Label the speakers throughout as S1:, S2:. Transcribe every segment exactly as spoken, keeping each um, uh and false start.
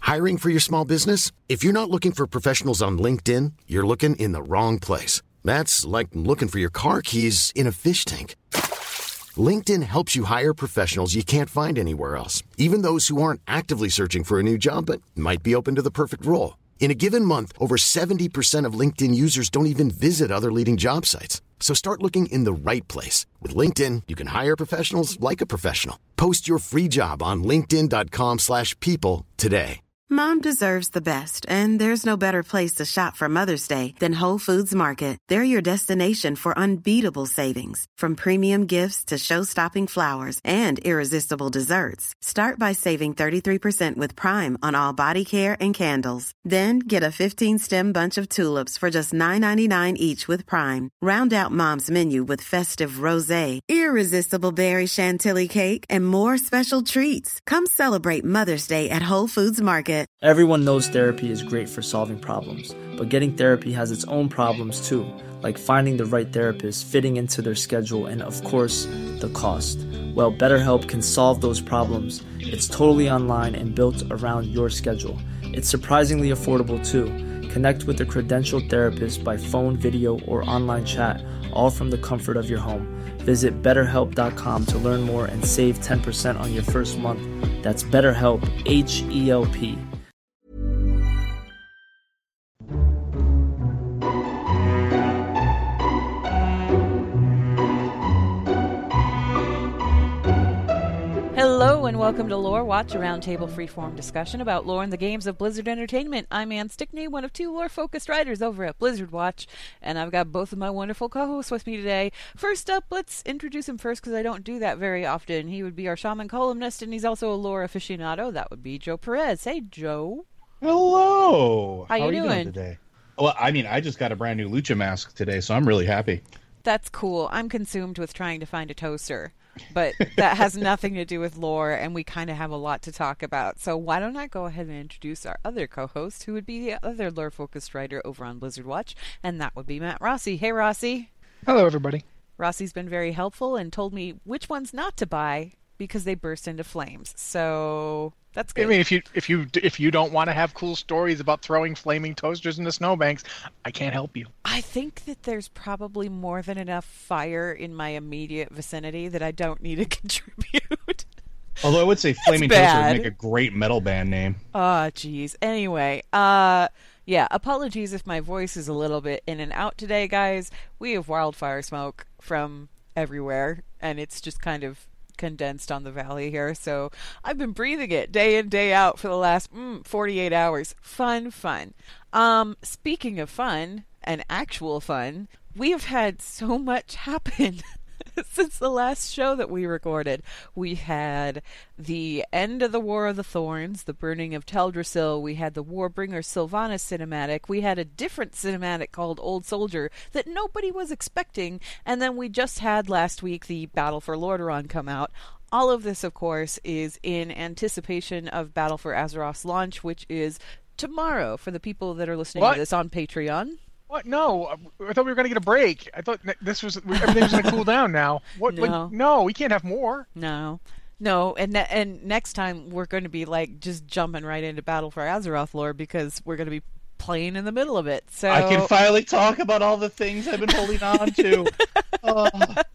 S1: Hiring for your small business? If you're not looking for professionals on LinkedIn, you're looking in the wrong place. That's like looking for your car keys in a fish tank. LinkedIn helps you hire professionals you can't find anywhere else, even those who aren't actively searching for a new job but might be open to the perfect role. In a given month, over seventy percent of LinkedIn users don't even visit other leading job sites. So start looking in the right place. With LinkedIn, you can hire professionals like a professional. Post your free job on linkedin.com slash people today.
S2: Mom deserves the best, and there's no better place to shop for Mother's Day than Whole Foods Market. They're your destination for unbeatable savings, from premium gifts to show-stopping flowers and irresistible desserts. Start by saving thirty-three percent with Prime on all body care and candles. Then get a fifteen-stem bunch of tulips for just nine ninety-nine each with Prime. Round out Mom's menu with festive rosé, irresistible berry chantilly cake, and more special treats. Come celebrate Mother's Day at Whole Foods Market.
S3: Everyone knows therapy is great for solving problems, but getting therapy has its own problems too, like finding the right therapist, fitting into their schedule, and of course, the cost. Well, BetterHelp can solve those problems. It's totally online and built around your schedule. It's surprisingly affordable too. Connect with a credentialed therapist by phone, video, or online chat, all from the comfort of your home. Visit better help dot com to learn more and save ten percent on your first month. That's BetterHelp, H E L P.
S4: Hello and welcome to Lore Watch, a roundtable freeform discussion about lore and the games of Blizzard Entertainment. I'm Ann Stickney, one of two lore-focused writers over at Blizzard Watch, and I've got both of my wonderful co-hosts with me today. First up, let's introduce him first because I don't do that very often. He would be our shaman columnist, and he's also a lore aficionado. That would be Joe Perez. Hey, Joe.
S5: Hello.
S4: How, How you
S5: are you
S4: doing?
S5: doing today? Well, I mean, I just got a brand new Lucha mask today, so I'm really happy.
S4: That's cool. I'm consumed with trying to find a toaster. But that has nothing to do with lore, and we kind of have a lot to talk about. So why don't I go ahead and introduce our other co-host, who would be the other lore-focused writer over on Blizzard Watch, and that would be Matt Rossi. Hey, Rossi.
S6: Hello, everybody.
S4: Rossi's been very helpful and told me which ones not to buy because they burst into flames. So that's good.
S6: I mean, if you if you if you don't want to have cool stories about throwing flaming toasters into snowbanks, I can't help you.
S4: I think that there's probably more than enough fire in my immediate vicinity that I don't need to contribute.
S5: Although I would say Flaming Toaster would make a great metal band name.
S4: Oh, geez. Anyway, uh, yeah, apologies if my voice is a little bit in and out today, guys. We have wildfire smoke from everywhere, and it's just kind of condensed on the valley here, so I've been breathing it day in, day out for the last mm, forty-eight hours. Fun, fun. Um, speaking of fun, and actual fun, we have had so much happen since the last show that we recorded. We had the end of the War of the Thorns, the burning of Teldrassil. We had the Warbringer Sylvanas cinematic. We had a different cinematic called Old Soldier that nobody was expecting. And then we just had last week the Battle for Lordaeron come out. All of this, of course, is in anticipation of Battle for Azeroth's launch, which is tomorrow for the people that are listening
S6: what?
S4: to this on Patreon.
S6: What? No, I thought we were going to get a break. I thought this was everything was going to cool down now. What?
S4: No.
S6: Like, no, we can't have more.
S4: No, no, and ne- and next time we're going to be like just jumping right into Battle for Azeroth lore because we're going to be playing in the middle of it. So
S5: I can finally talk about all the things I've been holding on to. Oh.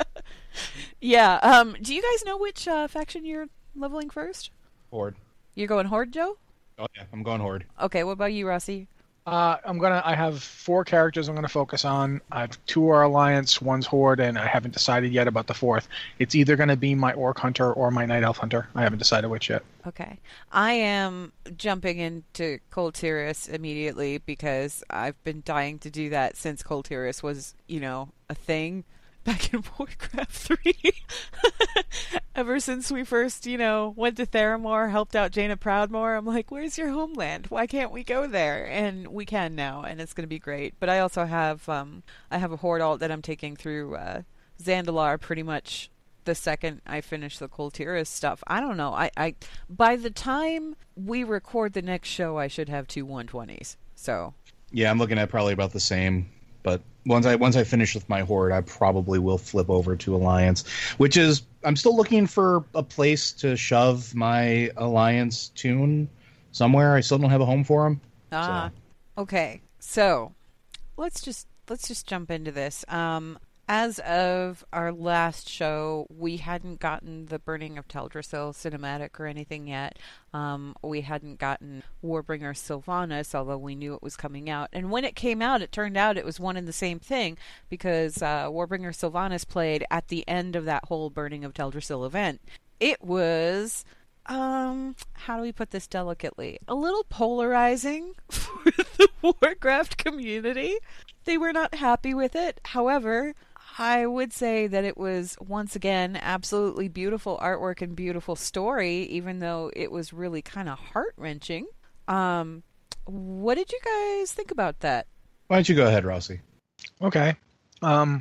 S4: Yeah. Um. Do you guys know which uh, faction you're leveling first?
S5: Horde.
S4: You're going Horde, Joe?
S5: Oh yeah, I'm going Horde.
S4: Okay. What about you, Rossi?
S6: Uh, I'm gonna. I have four characters I'm gonna focus on. I have two are Alliance, one's Horde, and I haven't decided yet about the fourth. It's either gonna be my Orc Hunter or my Night Elf Hunter. I haven't decided which yet.
S4: Okay. I am jumping into Cold Tiris immediately because I've been dying to do that since Cold Tiris was, you know, a thing back in Warcraft three. Ever since we first, you know, went to Theramore, helped out Jaina Proudmoore, I'm like, where's your homeland? Why can't we go there? And we can now, and it's going to be great. But I also have, um, I have a Horde alt that I'm taking through uh, Zandalar pretty much the second I finish the Cold Tiris stuff. I don't know. I, I by the time we record the next show, I should have two one twenties. So
S5: yeah, I'm looking at probably about the same. But once I once I finish with my Horde, I probably will flip over to Alliance, which is I'm still looking for a place to shove my Alliance tune. somewhere. I still don't have a home for them.
S4: Ah, so. Okay. So let's just let's just jump into this. Um, as of our last show, we hadn't gotten the Burning of Teldrassil cinematic or anything yet. Um, we hadn't gotten Warbringer Sylvanas, although we knew it was coming out. And when it came out, it turned out it was one and the same thing, because uh, Warbringer Sylvanas played at the end of that whole Burning of Teldrassil event. It was, um, how do we put this delicately? A little polarizing for the Warcraft community. They were not happy with it. However, I would say that it was, once again, absolutely beautiful artwork and beautiful story, even though it was really kind of heart-wrenching. Um, what did you guys think about that?
S5: Why don't you go ahead, Rossi?
S6: Okay. Um,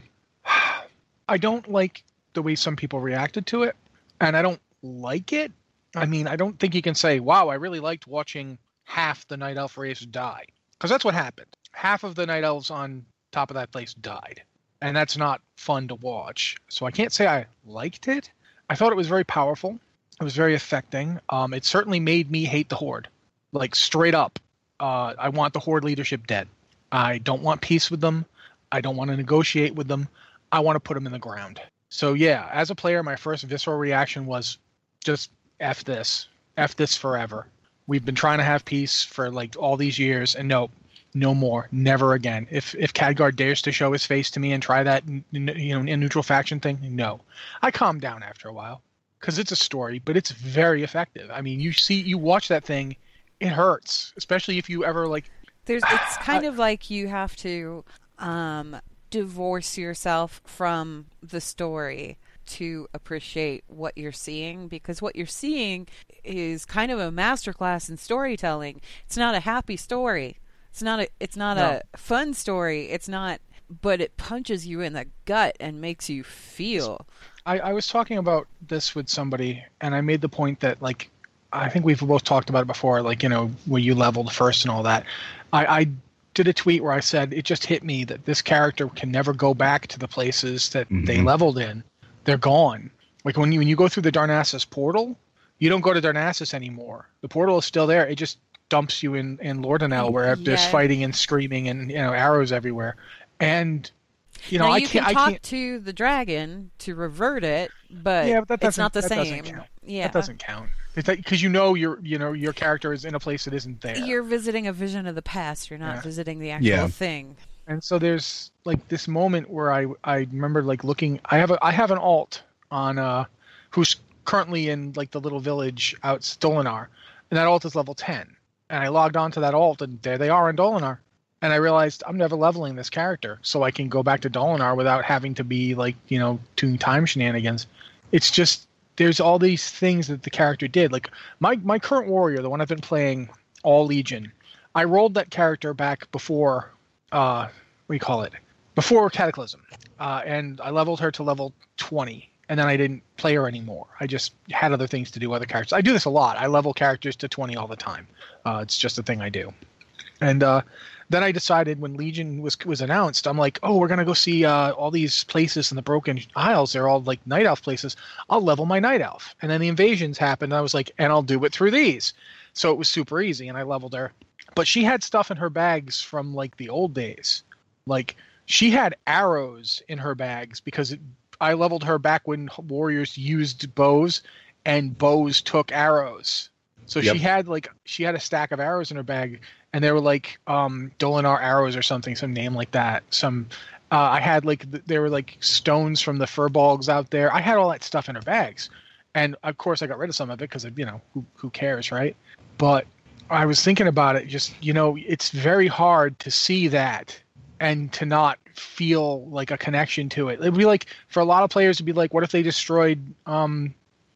S6: I don't like the way some people reacted to it, and I don't like it. I mean, I don't think you can say, wow, I really liked watching half the Night Elf race die. Because that's what happened. Half of the Night Elves on top of that place died. And that's not fun to watch. So I can't say I liked it. I thought it was very powerful. It was very affecting. Um, it certainly made me hate the Horde. Like, straight up. Uh, I want the Horde leadership dead. I don't want peace with them. I don't want to negotiate with them. I want to put them in the ground. So yeah, as a player, my first visceral reaction was just F this. F this forever. We've been trying to have peace for like all these years, and no, no more, never again. If if Khadgar dares to show his face to me and try that, you know, in neutral faction thing, no. I calm down after a while because it's a story, but it's very effective. I mean, you see, you watch that thing, it hurts, especially if you ever like.
S4: There's, it's kind of like you have to um, divorce yourself from the story to appreciate what you're seeing, because what you're seeing is kind of a masterclass in storytelling. It's not a happy story. It's not a it's not no. a fun story. It's not, but it punches you in the gut and makes you feel.
S6: I, I was talking about this with somebody, and I made the point that, like, I think we've both talked about it before, like, you know, when you leveled first and all that. I, I did a tweet where I said it just hit me that this character can never go back to the places that mm-hmm. they leveled in. They're gone. Like when you when you go through the Darnassus portal, you don't go to Darnassus anymore. The portal is still there. It just dumps you in, in Lordanel, where yeah. there's fighting and screaming and, you know, arrows everywhere. And you know,
S4: now,
S6: I
S4: you
S6: can't
S4: can talk
S6: I can't
S4: to the dragon to revert it, but,
S6: yeah, but that
S4: it's not the
S6: that
S4: same.
S6: Doesn't count.
S4: Yeah,
S6: that doesn't count. Because you know your you know your character is in a place that isn't there.
S4: You're visiting a vision of the past. You're not
S6: yeah.
S4: visiting the actual
S5: yeah.
S4: thing.
S6: And so there's like this moment where I I remember like looking. I have a I have an alt on uh who's currently in like the little village out Dolinar, and that alt is level ten. And I logged on to that alt, and there they are in Dolinar. And I realized I'm never leveling this character, so I can go back to Dolinar without having to be like, you know, doing time shenanigans. It's just there's all these things that the character did. Like my my current warrior, the one I've been playing all Legion, I rolled that character back before uh what do you call it? Before Cataclysm. Uh, and I leveled her to level twenty. And then I didn't play her anymore. I just had other things to do, other characters. I do this a lot. I level characters to twenty all the time. Uh, it's just a thing I do. And uh, then I decided when Legion was was announced, I'm like, oh, we're going to go see uh, all these places in the Broken Isles. They're all like Night Elf places. I'll level my Night Elf. And then the invasions happened. And I was like, and I'll do it through these. So it was super easy, and I leveled her. But she had stuff in her bags from like the old days. Like she had arrows in her bags because it, I leveled her back when warriors used bows, and bows took arrows. So yep. she had like she had a stack of arrows in her bag, and they were like um, Dolinar arrows or something, some name like that. Some uh, I had like th- there were like stones from the Furbolgs out there. I had all that stuff in her bags, and of course I got rid of some of it because you know who who cares, right? But I was thinking about it. Just you know, it's very hard to see that and to not feel like a connection to it. It'd be like for a lot of players, it'd be like, what if they destroyed? Um,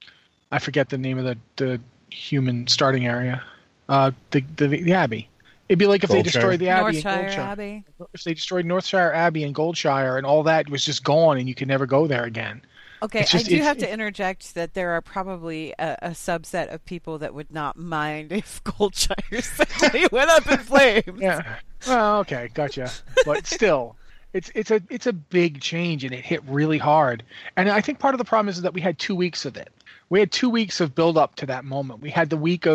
S6: I forget the name of the, the human starting area. Uh, the, the the Abbey. It'd be like if Goldshire. They destroyed the Abbey
S4: Northshire
S6: and Goldshire.
S4: Abbey.
S6: If they destroyed Northshire Abbey and Goldshire, and all that was just gone, and you could never go there again.
S4: Okay,
S6: just,
S4: I do have to interject that there are probably a, a subset of people that would not mind if Goldshire suddenly went up in flames.
S6: Yeah. Well, okay, gotcha. But still, it's it's a it's a big change, and it hit really hard. And I think part of the problem is that we had two weeks of it. We had two weeks of build up to that moment. We had the week of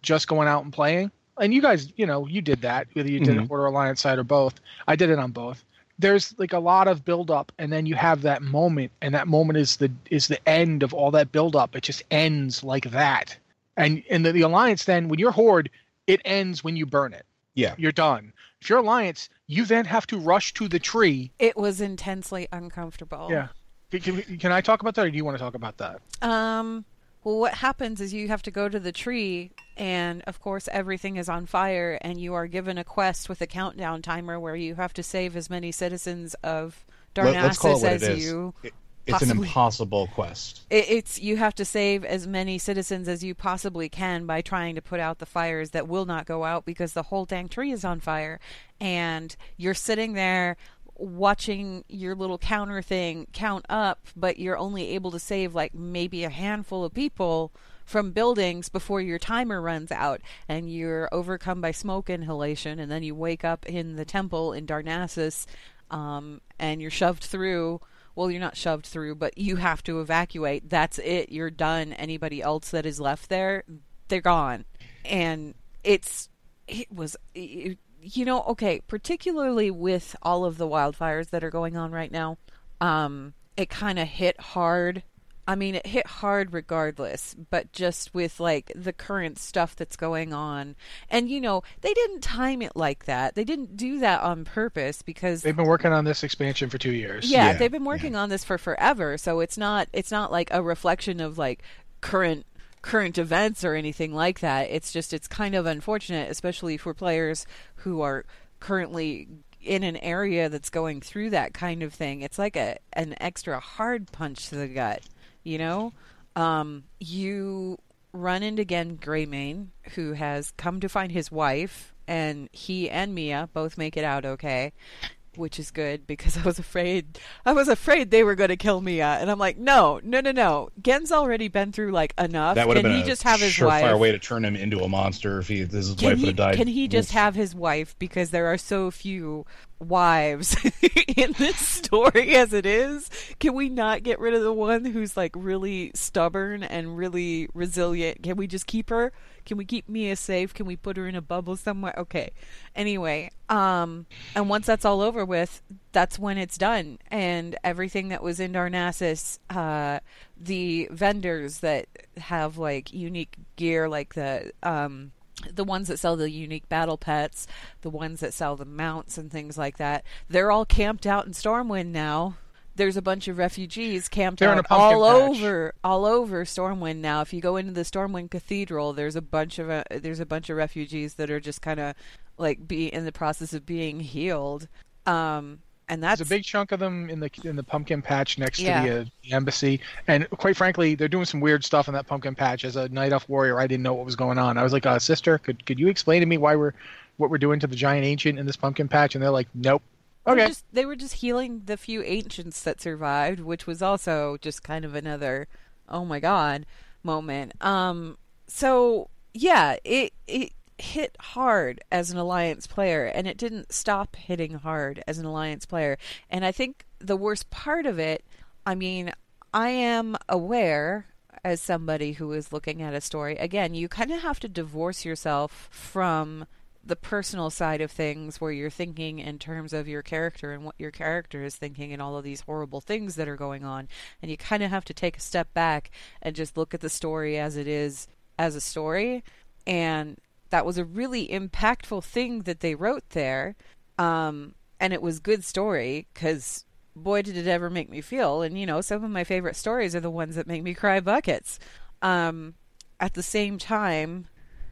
S6: just going out and playing, and you guys, you know, you did that, whether you did
S5: Mm-hmm.
S6: it Order Alliance side or both. I did it on both. There's like a lot of build up, and then you have that moment, and that moment is the is the end of all that build up. It just ends like that. And in the, the Alliance, then when you're Horde, it ends when you burn it.
S5: Yeah.
S6: You're done. If you're Alliance, you then have to rush to the tree.
S4: It was intensely uncomfortable.
S6: Yeah. Can, can, can I talk about that, or do you want to talk about that?
S4: Um, well, what happens is you have to go to the tree, and of course everything is on fire, and you are given a quest with a countdown timer where you have to save as many citizens of
S5: Let, let's call it
S4: Darnassus
S5: what
S4: as
S5: it is.
S4: you
S5: It, it's an
S4: possibly-
S5: impossible quest.
S4: It, it's you have to save as many citizens as you possibly can by trying to put out the fires that will not go out because the whole dang tree is on fire, and you're sitting there watching your little counter thing count up, but you're only able to save like maybe a handful of people from buildings before your timer runs out, and you're overcome by smoke inhalation, and then you wake up in the temple in Darnassus, um, and you're shoved through. Well, you're not shoved through, but you have to evacuate. That's it. You're done. Anybody else that is left there, they're gone. And it's, it was, it, you know, okay, particularly with all of the wildfires that are going on right now, um, it kind of hit hard. I mean, it hit hard regardless, but just with like the current stuff that's going on. And, you know, they didn't time it like that. They didn't do that on purpose because
S6: They've been working on this expansion for two years.
S4: yeah,
S5: Yeah,
S4: they've been working on this for forever. So it's not it's not like a reflection of like current current events or anything like that. It's just it's kind of unfortunate, especially for players who are currently in an area that's going through that kind of thing. It's like a an extra hard punch to the gut. You know, um, you run into again Greymane, who has come to find his wife, and he and Mia both make it out okay, which is good because I was afraid I was afraid they were going to kill Mia, and I'm like, no, no, no, no. Gen's already been through like enough.
S5: That would have
S4: Can
S5: been
S4: he
S5: a
S4: just have his
S5: surefire
S4: wife?
S5: way to turn him into a monster if he, his
S4: Can
S5: wife
S4: he,
S5: would have died.
S4: can he just
S5: Oof.
S4: have his wife? Because there are so few wives in this story as it is. Can we not get rid of the one who's like really stubborn and really resilient? Can we just keep her? Can we keep Mia safe? Can we put her in a bubble somewhere? Okay. Anyway, um, and once that's all over with, that's when it's done. And everything that was in Darnassus, uh, the vendors that have like unique gear, like the um, the ones that sell the unique battle pets, the ones that sell the mounts and things like that, they're all camped out in Stormwind now. There's a bunch of refugees camped
S6: They're in
S4: out
S6: a pumpkin
S4: all
S6: patch.
S4: over all over Stormwind now. If you go into the Stormwind Cathedral, there's a bunch of uh, there's a bunch of refugees that are just kind of like be in the process of being healed. Um, and that's
S6: There's a big chunk of them in the in the pumpkin patch next
S4: Yeah.
S6: to the, uh, the embassy, and quite frankly, they're doing some weird stuff in that pumpkin patch. As a Night Elf warrior, I didn't know what was going on. I was like, uh, "Sister, could could you explain to me why we're what we're doing to the giant ancient in this pumpkin patch?" And they're like, "Nope."
S4: They were
S6: Okay.
S4: just, they were just healing the few ancients that survived, which was also just kind of another, oh my god, moment. Um, so yeah, it it hit hard as an Alliance player, and it didn't stop hitting hard as an Alliance player. And I think the worst part of it, I mean, I am aware as somebody who is looking at a story, again, you kind of have to divorce yourself from the personal side of things where you're thinking in terms of your character and what your character is thinking and all of these horrible things that are going on. And you kind of have to take a step back and just look at the story as it is as a story. And that was a really impactful thing that they wrote there. Um, and it was good story because boy, did it ever make me feel. And, you know, some of my favorite stories are the ones that make me cry buckets. Um, at the same time,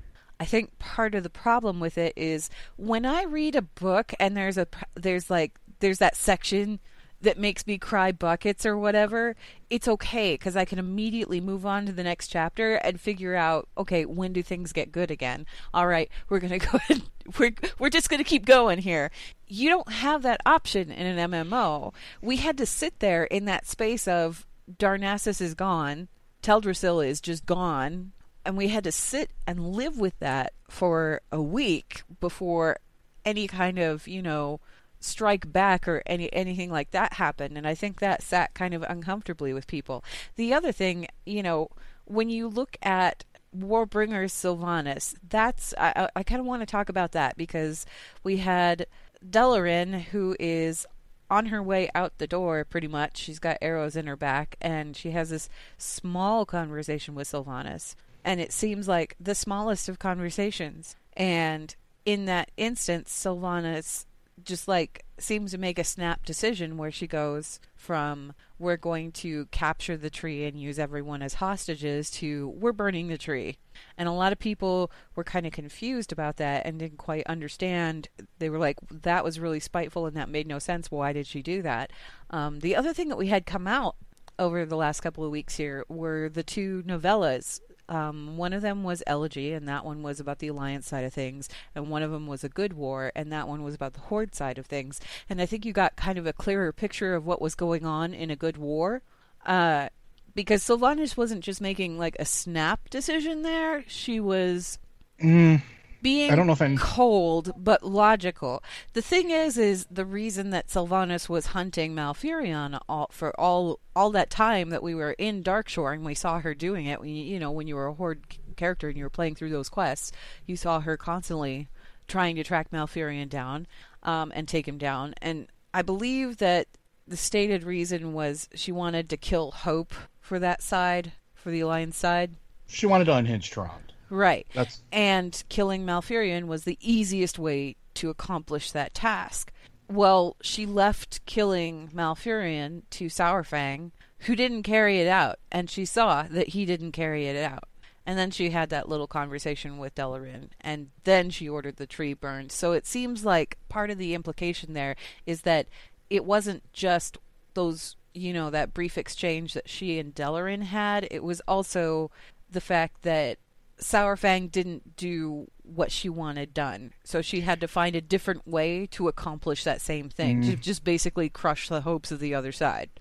S4: I think part of the problem with it is when I read a book and there's a there's like there's that section that makes me cry buckets or whatever, it's okay because I can immediately move on to the next chapter and figure out, okay, when do things get good again? All right, we're gonna go ahead, we're we're just gonna keep going here. You don't have that option in an M M O. We had to sit there in that space of Darnassus is gone, Teldrassil is just gone. And we had to sit and live with that for a week before any kind of, you know, strike back or any anything like that happened. And I think that sat kind of uncomfortably with people. The other thing, you know, when you look at Warbringer's Sylvanas. That's I, I kind of want to talk about that because we had Delarin, who is on her way out the door pretty much. She's got arrows in her back, and she has this small conversation with Sylvanas. And it seems like the smallest of conversations. And in that instance, Sylvanas just like seems to make a snap decision where she goes from we're going to capture the tree and use everyone as hostages to we're burning the tree. And a lot of people were kind of confused about that and didn't quite understand. They were like, that was really spiteful and that made no sense. Why did she do that? Um, the other thing that we had come out over the last couple of weeks here were the two novellas. Um, one of them was Elegy, and that one was about the Alliance side of things, and one of them was A Good War, and that one was about the Horde side of things. And I think you got kind of a clearer picture of what was going on in A Good War, uh, because Sylvanas wasn't just making like a snap decision there; she was
S5: mm,
S4: being
S5: I don't know if I'm...
S4: cold but logical. The thing is, is the reason that Sylvanas was hunting Malfurion all, for all all that time that we were in Darkshore and we saw her doing it. We, you know, when you were a Horde character and you were playing through those quests, you saw her constantly trying to track Malfurion down um, and take him down. And I believe that the stated reason was she wanted to kill Hope for that side, for the Alliance side.
S5: She wanted to unhinge Tron.
S4: Right.
S5: That's...
S4: And killing Malfurion was the easiest way to accomplish that task. Well, she left killing Malfurion to Saurfang, who didn't carry it out, and she saw that he didn't carry it out. And then she had that little conversation with Delarin, and then she ordered the tree burned. So it seems like part of the implication there is that it wasn't just those, you know, that brief exchange that she and Delarin had. It was also the fact that Saurfang didn't do what she wanted done. So she had to find a different way to accomplish that same thing, mm. to just basically crush the hopes of the other side.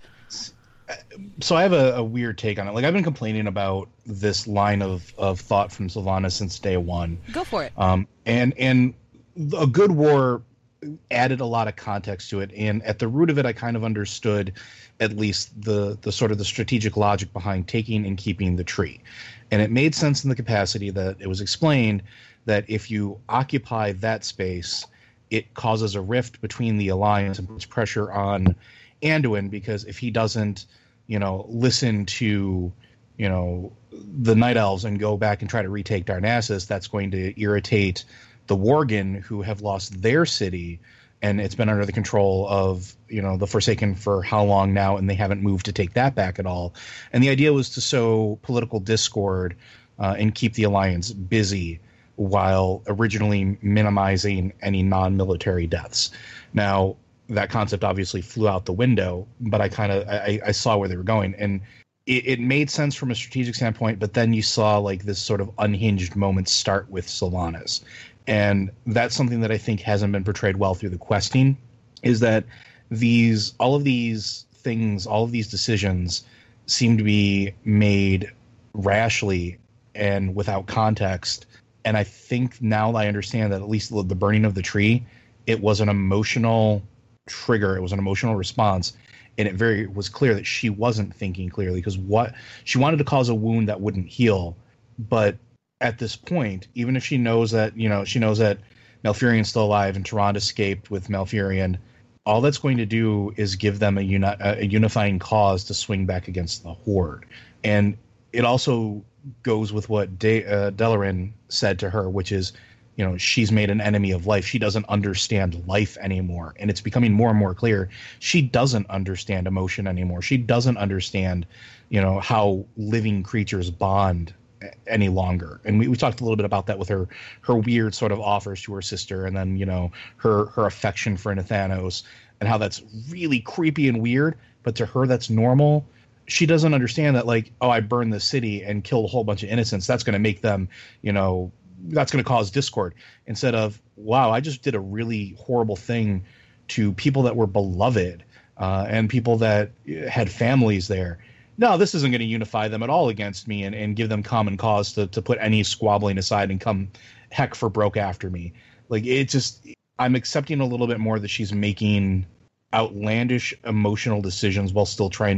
S5: So I have a, a weird take on it. Like, I've been complaining about this line of, of thought from Sylvanas since day one.
S4: Go for it.
S5: Um, and, and A Good War added a lot of context to it. And at the root of it, I kind of understood at least the, the sort of the strategic logic behind taking and keeping the tree. And it made sense in the capacity that it was explained that if you occupy that space, it causes a rift between the Alliance and puts pressure on Anduin, because if he doesn't, you know, listen to, you know, the Night Elves and go back and try to retake Darnassus, that's going to irritate the Worgen, who have lost their city, and it's been under the control of, you know, the Forsaken for how long now, and they haven't moved to take that back at all. And the idea was to sow political discord uh, and keep the Alliance busy while originally minimizing any non-military deaths. Now, that concept obviously flew out the window, but I kind of I, I saw where they were going, and it, it made sense from a strategic standpoint. But then you saw like this sort of unhinged moment start with Sylvanas, and that's something that I think hasn't been portrayed well through the questing. Is that these all of these things, all of these decisions seem to be made rashly and without context. And I think now I understand that at least the burning of the tree, it was an emotional trigger. It was an emotional response. And it very was clear that she wasn't thinking clearly, because what she wanted to cause a wound that wouldn't heal. But at this point, even if she knows that, you know, she knows that Malfurion's still alive and Tyrande escaped with Malfurion, all that's going to do is give them a, uni- a unifying cause to swing back against the Horde. And it also goes with what De- uh, Delarin said to her, which is, you know, she's made an enemy of life. She doesn't understand life anymore. And it's becoming more and more clear she doesn't understand emotion anymore. She doesn't understand, you know, how living creatures bond any longer. And we, we talked a little bit about that with her her weird sort of offers to her sister, and then, you know, her her affection for Nathanos, and how that's really creepy and weird, but to her that's normal. She doesn't understand that, like, oh, I burned the city and killed a whole bunch of innocents, that's going to make them, you know, that's going to cause discord. Instead of, wow, I just did a really horrible thing to people that were beloved uh, and people that had families there. No, this isn't going to unify them at all against me and, and give them common cause to, to put any squabbling aside and come heck for broke after me. Like, it just, I'm accepting a little bit more that she's making outlandish emotional decisions while still trying to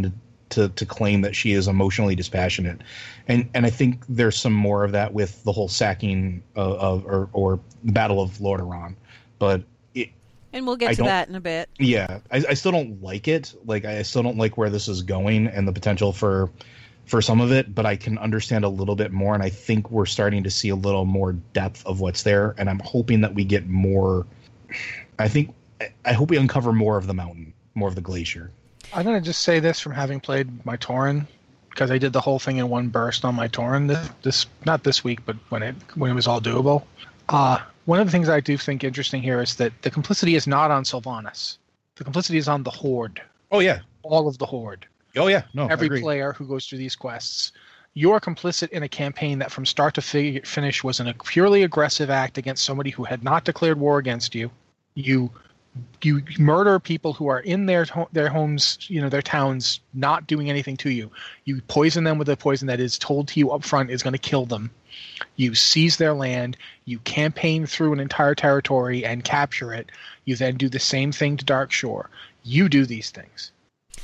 S5: to to claim that she is emotionally dispassionate, and and I think there's some more of that with the whole sacking of, of or or the Battle of Lordaeron, but it,
S4: and we'll get
S5: I
S4: to
S5: don't-
S4: that in a bit.
S5: yeah, I, I still don't like it. Like I still don't like where this is going and the potential for for some of it, but I can understand a little bit more, and I think we're starting to see a little more depth of what's there, and I'm hoping that we get more. I think I hope we uncover more of the mountain, more of the glacier.
S6: I'm going to just say this from having played my Tauren, because I did the whole thing in one burst on my Tauren this, this not this week, but when it when it was all doable. Uh, one of the things I do think interesting here is that the complicity is not on Sylvanas. The complicity is on the Horde,
S5: Oh yeah,
S6: all of the Horde.
S5: oh yeah, no, I
S6: Every
S5: agree.
S6: player who goes through these quests. You are complicit in a campaign that from start to fig- finish was a purely aggressive act against somebody who had not declared war against you. You you murder people who are in their ho- their homes, you know, their towns, not doing anything to you. You poison them with a poison that is told to you up front is going to kill them. You seize their land. You campaign through an entire territory and capture it. You then do the same thing to Darkshore. You do these things.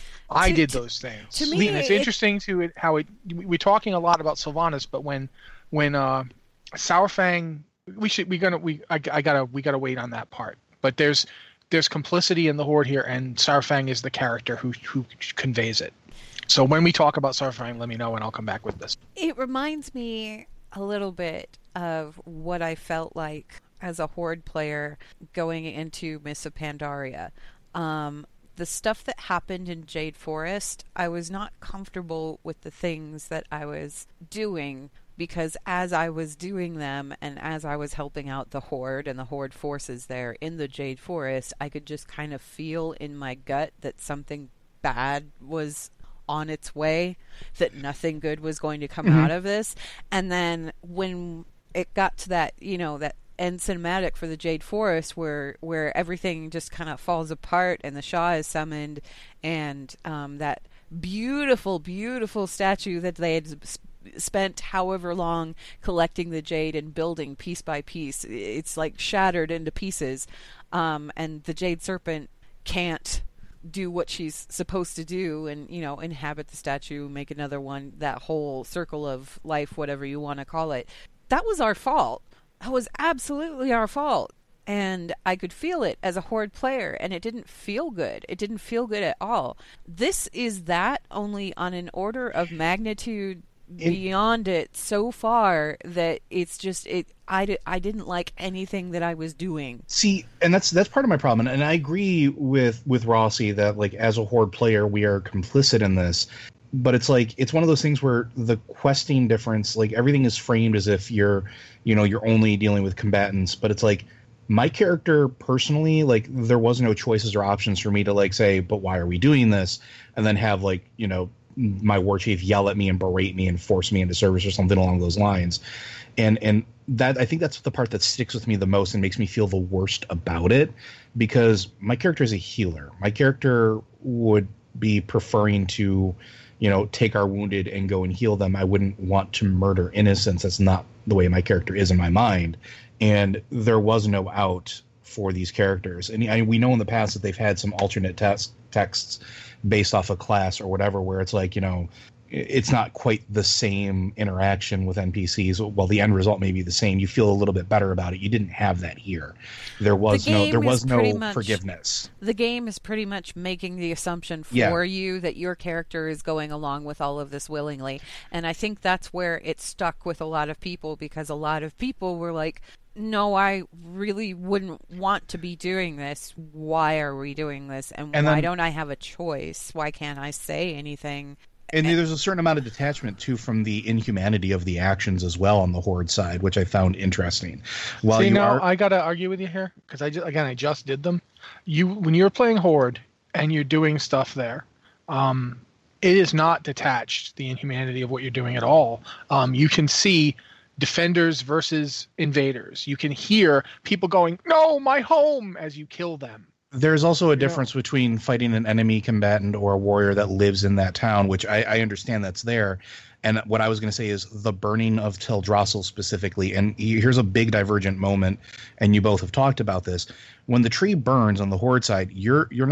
S6: I
S4: To-
S6: did
S4: to-
S6: those things.
S4: to me,
S6: and it's
S4: it-
S6: interesting to it, how it. We're talking a lot about Sylvanas, but when when uh, Sourfang, we should we gonna we I, I gotta we gotta wait on that part. But there's there's complicity in the Horde here, and Sourfang is the character who who conveys it. So when we talk about Sourfang, let me know, and I'll come back with this.
S4: It reminds me a little bit of what I felt like as a Horde player going into Mists of Pandaria. Um, the stuff that happened in Jade Forest, I was not comfortable with the things that I was doing, because as I was doing them and as I was helping out the Horde and the Horde forces there in the Jade Forest, I could just kind of feel in my gut that something bad was on its way, that nothing good was going to come
S6: Mhm.
S4: out of this. And then when it got to that, you know, that end cinematic for the Jade Forest where where everything just kind of falls apart and the Shah is summoned, and um, that beautiful, beautiful statue that they had s- spent however long collecting the jade and building piece by piece, it's like shattered into pieces, um, and the Jade Serpent can't do what she's supposed to do and, you know, inhabit the statue, make another one, that whole circle of life, whatever you want to call it. That was our fault. That was absolutely our fault. And I could feel it as a Horde player, and it didn't feel good. It didn't feel good at all. This is that, only on an order of magnitude
S5: In-
S4: beyond it so far that it's just, it. I, di- I didn't like anything that I was doing.
S5: See, and that's that's part of my problem, and I agree with with Rossi that, like, as a Horde player, we are complicit in this. But it's like, it's one of those things where the questing difference, like, everything is framed as if you're, you know, you're only dealing with combatants. But it's like, my character personally, like, there was no choices or options for me to, like, say, but why are we doing this? And then have, like, you know, my war chief yell at me and berate me and force me into service or something along those lines. And and that, I think that's the part that sticks with me the most and makes me feel the worst about it, because my character is a healer. My character would be preferring to, you know, take our wounded and go and heal them. I wouldn't want to murder innocents. That's not the way my character is in my mind. And there was no out for these characters. And I, we know in the past that they've had some alternate text, texts based off a class or whatever, where it's like, you know, it's not quite the same interaction with N P Cs. Well, the end result may be the same. You feel a little bit better about it. You didn't have that here. There was
S4: The
S5: no
S4: game
S5: there
S4: is
S5: was
S4: pretty
S5: no
S4: much-
S5: forgiveness.
S4: The game is pretty much making the assumption for
S5: Yeah.
S4: you that your character is going along with all of this willingly. And I think that's where it stuck with a lot of people, because a lot of people were like, no, I really wouldn't want to be doing this. Why are we doing this? And,
S5: And
S4: why
S5: then-
S4: don't I have a choice? Why can't I say anything?
S5: And there's a certain amount of detachment too from the inhumanity of the actions as well on the Horde side, which I found interesting. While
S6: See,
S5: you
S6: now
S5: are,
S6: I gotta argue with you here, because I just, again I just did them. You when you're playing Horde and you're doing stuff there, um, it is not detached, the inhumanity of what you're doing at all. Um, you can see defenders versus invaders. You can hear people going, "No, my home," as you kill them.
S5: there's also a
S6: Yeah.
S5: difference between fighting an enemy combatant or a warrior that lives in that town, which I, I understand that's there. And what I was going to say is the burning of Teldrassil specifically. And here's a big divergent moment, and you both have talked about this. When the tree burns on the Horde side, you're you're not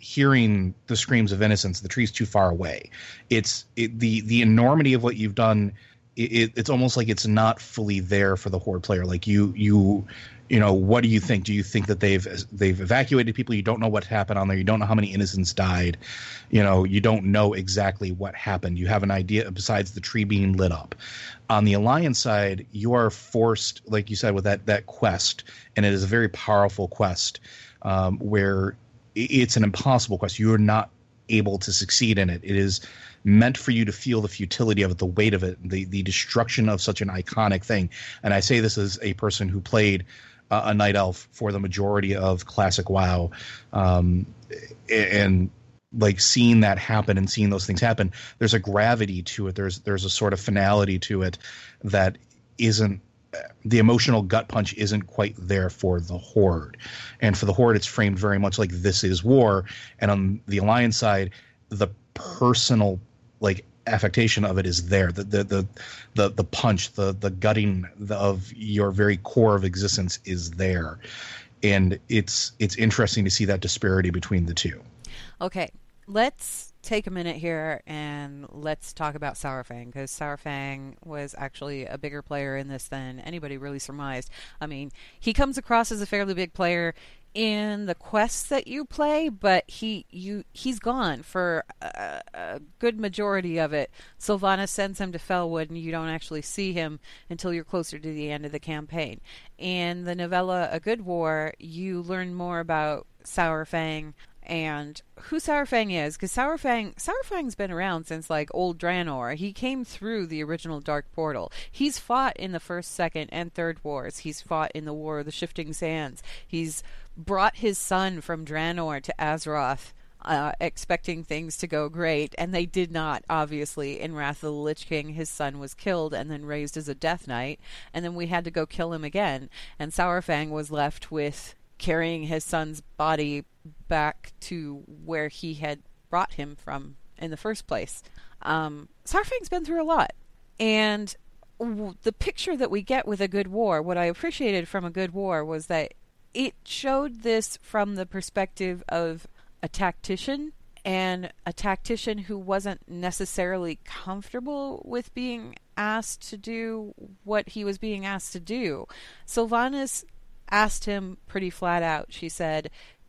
S5: hearing the screams of innocence. The tree's too far away. It's it, the the enormity of what you've done. It, it's almost like it's not fully there for the Horde player. Like you, you, you know, what do you think? Do you think that they've they've evacuated people? You don't know what happened on there. You don't know how many innocents died. You know, you don't know exactly what happened. You have an idea besides the tree being lit up. On the Alliance side, you are forced, like you said, with that that quest, and it is a very powerful quest um, where it's an impossible quest. You are not able to succeed in it. It is meant for you to feel the futility of it, the weight of it, the the destruction of such an iconic thing. And I say this as a person who played uh, a Night Elf for the majority of Classic WoW, um, and like seeing that happen and seeing those things happen. There's a gravity to it. There's there's a sort of finality to it that isn't. The emotional gut punch isn't quite there for the Horde, and for the Horde, it's framed very much like this is war. And on the Alliance side, the personal like affectation of it is there. The the the the, the punch, the the gutting of your very core of existence is there, and it's it's interesting to see that disparity between the two.
S4: Okay, let's take a minute here and let's talk about Saurfang, because Saurfang was actually a bigger player in this than anybody really surmised. I mean, he comes across as a fairly big player in the quests that you play, but he you he's gone for a, a good majority of it. Sylvanas sends him to Felwood, and you don't actually see him until you're closer to the end of the campaign. In the novella A Good War, you learn more about Saurfang and who Saurfang is, because Saurfang Saurfang's been around since like old Draenor. He came through the original Dark Portal. He's fought in the first, second, and third wars. He's fought in the War of the Shifting Sands. He's brought his son from Draenor to Azeroth, uh, expecting things to go great, and they did not, obviously. In Wrath of the Lich King, his son was killed and then raised as a Death Knight, and then we had to go kill him again, and Saurfang was left with carrying his son's body back to where he had brought him from in the first place. Um, Saurfang's been through a lot. And w- the picture that we get with A Good War, what I appreciated from A Good War was that it showed this from the perspective of a tactician, and a tactician who wasn't necessarily comfortable with being asked to do what he was being asked to do. Sylvanas asked him pretty flat out. She said,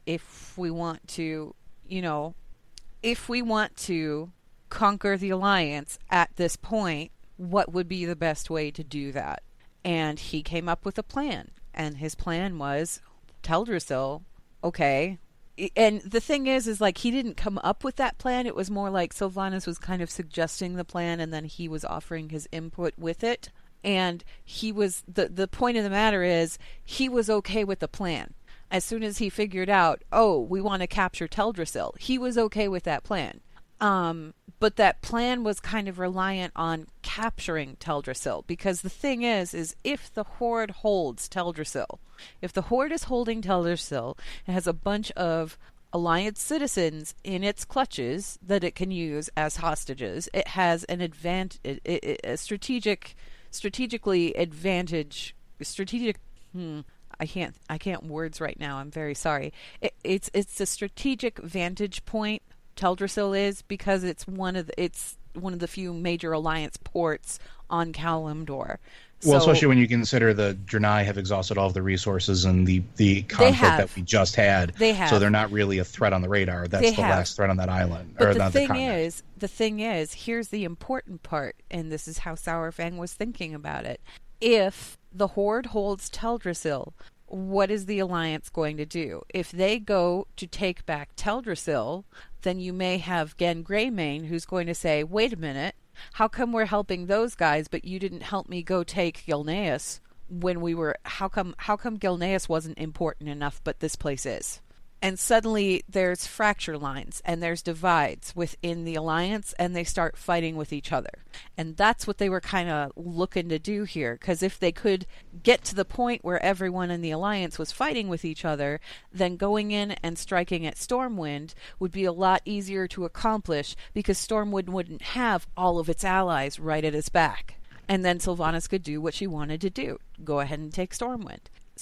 S4: if we want to, you know, if we want to conquer the Alliance at this point, what would be the best way to do that? And he came up with a plan. And his plan was Teldrassil, okay. And the thing is, is like he didn't come up with that plan. It was more like Sylvanas was kind of suggesting the plan, and then he was offering his input with it. And he was, the, the point of the matter is, he was okay with the plan. As soon as he figured out, oh, we want to capture Teldrassil, he was okay with that plan. Um, but that plan was kind of reliant on capturing Teldrassil, because the thing is, is if the Horde holds Teldrassil, if the Horde is holding Teldrassil, it has a bunch of Alliance citizens in its clutches that it can use as hostages. It has an advantage, a strategic, strategically advantage, strategic. Hmm, I can't, I can't words right now. I'm very sorry. It, it's, it's a strategic vantage point. Teldrassil is, because it's one of the, it's one of the few major Alliance ports on Kalimdor.
S5: Well,
S4: So-
S5: especially when you consider the Draenei have exhausted all of the resources and the, the conflict
S4: have.
S5: that we just had.
S4: They have.
S5: So they're not really a threat on the radar. That's
S4: They
S5: the
S4: have.
S5: last threat on that island.
S4: But
S5: or
S4: the
S5: not
S4: thing
S5: the continent.
S4: is, the thing is, here's the important part, and this is how Saurfang was thinking about it. If the Horde holds Teldrassil, what is the Alliance going to do? If they go to take back Teldrassil, then you may have Gen Greymane who's going to say, wait a minute, how come we're helping those guys, but you didn't help me go take Gilneas when we were, how come, how come Gilneas wasn't important enough, but this place is? And suddenly there's fracture lines and there's divides within the Alliance, and they start fighting with each other. And that's what they were kind of looking to do here, because if they could get to the point where everyone in the Alliance was fighting with each other, then going in and striking at Stormwind would be a lot easier to accomplish, because Stormwind wouldn't have all of its allies right at its back. And then Sylvanas could do what she wanted to do, go ahead and take Stormwind.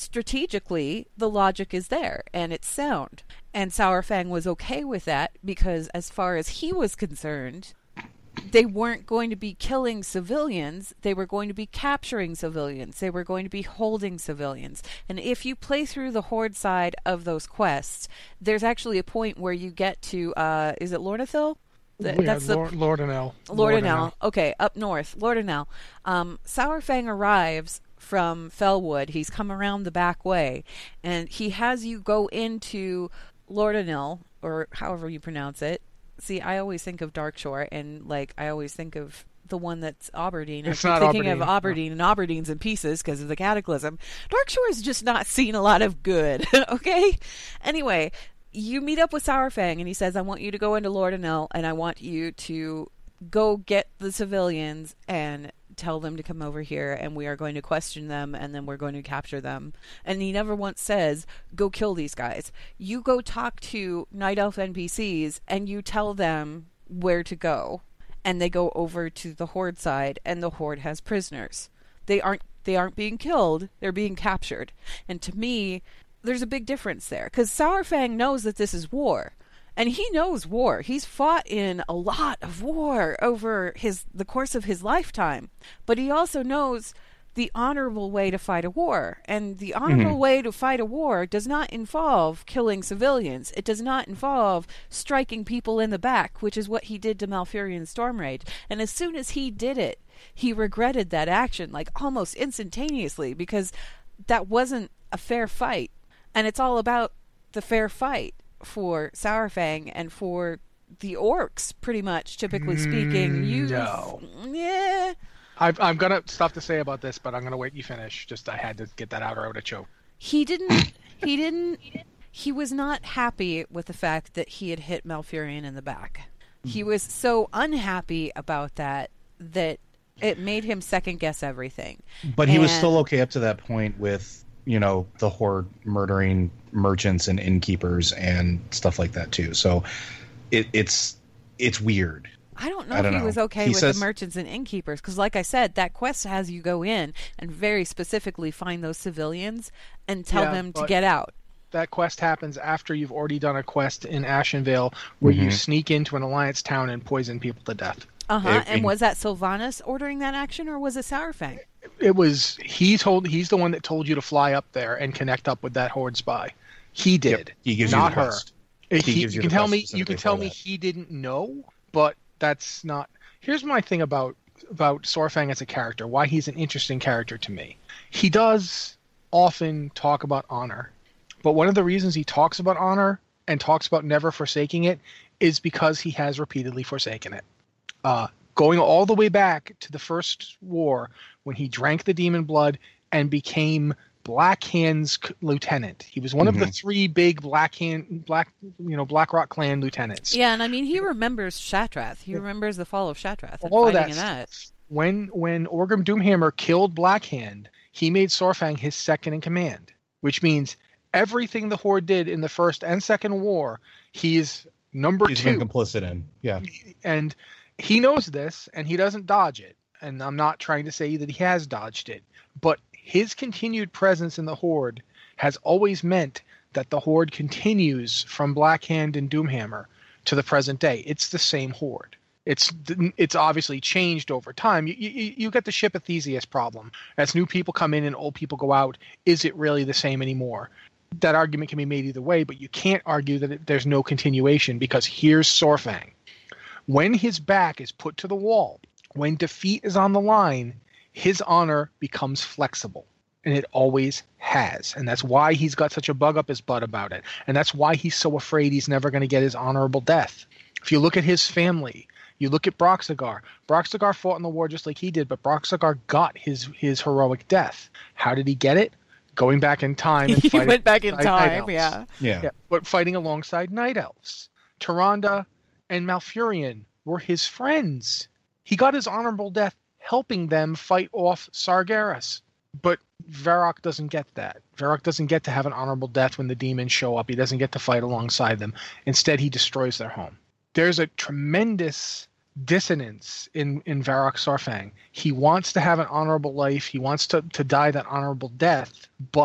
S4: strategically, the logic is there and it's sound. And Saurfang was okay with that because as far as he was concerned, they weren't going to be killing civilians. They were going to be capturing civilians. They were going to be holding civilians. And if you play through the Horde side of those quests, there's actually a point where you get to, uh, is it Lornathil?
S6: The,
S4: yeah,
S6: that's Lord, the Lordanel.
S4: Lordanel. Okay, up north, Lordanel. Um, Saurfang arrives from Felwood. He's come around the back way, and he has you go into Lordanel, or however you pronounce it. See, I always think of Darkshore, and like I always think of the one that's Aberdeen.
S6: It's
S4: I'm
S6: not
S4: thinking
S6: Aberdeen.
S4: of Aberdeen, no. And Aberdeen's in pieces because of the Cataclysm. Darkshore has just not seen a lot of good. Okay, anyway. You meet up with Saurfang, and he says, I want you to go into Lordanel, and I want you to go get the civilians and tell them to come over here, and we are going to question them, and then we're going to capture them. And he never once says, go kill these guys. You go talk to Night Elf N P Cs, and you tell them where to go. And they go over to the Horde side, and the Horde has prisoners. They aren't, they aren't being killed, they're being captured. And to me, there's a big difference there, because Saurfang knows that this is war, and he knows war. He's fought in a lot of war over his the course of his lifetime, but he also knows the honorable way to fight a war, and the honorable mm-hmm. way to fight a war does not involve killing civilians. It does not involve striking people in the back, which is what he did to Malfurion Stormrage. And as soon as he did it, he regretted that action, like almost instantaneously, because that wasn't a fair fight. And it's all about the fair fight for Saurfang and for the orcs, pretty much, typically speaking. You,
S6: no.
S4: Yeah.
S6: I've, I'm going to stuff to say about this, but I'm going to wait you finish. Just I had to get that out or I would have choked.
S4: He didn't, he didn't, he was not happy with the fact that he had hit Malfurion in the back. He was so unhappy about that that it made him second guess everything.
S5: But he
S4: and,
S5: was still okay up to that point with, you know, the Horde murdering merchants and innkeepers and stuff like that too. So it, it's it's weird.
S4: I don't know
S5: I don't
S4: if he
S5: know.
S4: was okay
S5: he
S4: with
S5: says,
S4: the merchants and innkeepers, because like I said, that quest has you go in and very specifically find those civilians and tell
S6: yeah,
S4: them to get out.
S6: That quest happens after you've already done a quest in Ashenvale where mm-hmm. you sneak into an Alliance town and poison people to death.
S4: Uh-huh. And was that Sylvanas ordering that action, or was it Saurfang?
S6: It was, he told, he's the one that told you to fly up there and connect up with that Horde spy. He did.
S5: Yep. He gives
S6: not
S5: you the
S6: her.
S5: quest.
S6: He,
S5: he gives
S6: you
S5: you
S6: can
S5: the
S6: tell
S5: quest
S6: me, you can tell me
S5: that.
S6: he didn't know, but that's not, here's my thing about, about Saurfang as a character, why he's an interesting character to me. He does often talk about honor, but one of the reasons he talks about honor and talks about never forsaking it is because he has repeatedly forsaken it. Uh, going all the way back to the first war when he drank the demon blood and became Black Hand's lieutenant. He was one mm-hmm. of the three big Black Hand, Black, you know, Blackrock clan lieutenants.
S4: Yeah, and I mean, he remembers Shattrath. He remembers the fall of Shattrath and
S6: all of
S4: fighting
S6: that,
S4: in that.
S6: When when Orgrim Doomhammer killed Black Hand, he made Saurfang his second in command, which means everything the Horde did in the first and second war, he's number
S5: he's
S6: two.
S5: He's been complicit in. Yeah,
S6: and he knows this, and he doesn't dodge it. And I'm not trying to say that he has dodged it, but his continued presence in the Horde has always meant that the Horde continues from Black Hand and Doomhammer to the present day. It's the same Horde. It's it's obviously changed over time. You, you, you get the Ship of Theseus problem. As new people come in and old people go out, is it really the same anymore? That argument can be made either way, but you can't argue that it, there's no continuation, because here's Saurfang. When his back is put to the wall, when defeat is on the line, his honor becomes flexible, and it always has. And that's why he's got such a bug up his butt about it. And that's why he's so afraid he's never going to get his honorable death. If you look at his family, you look at Broxagar. Broxagar fought in the war just like he did, but Broxagar got his, his heroic death. How did he get it? Going back in time and
S4: he
S6: fighting.
S4: He went back in
S6: Night
S4: time,
S6: Elves.
S4: yeah.
S5: yeah.
S6: Yeah, but fighting alongside Night Elves. Tyrande and Malfurion were his friends. He got his honorable death helping them fight off Sargeras. But Varrock doesn't get that. Varrock doesn't get to have an honorable death when the demons show up. He doesn't get to fight alongside them. Instead, he destroys their home. There's a tremendous dissonance in, in Varrock Saurfang. He wants to have an honorable life. He wants to, to die that honorable death, but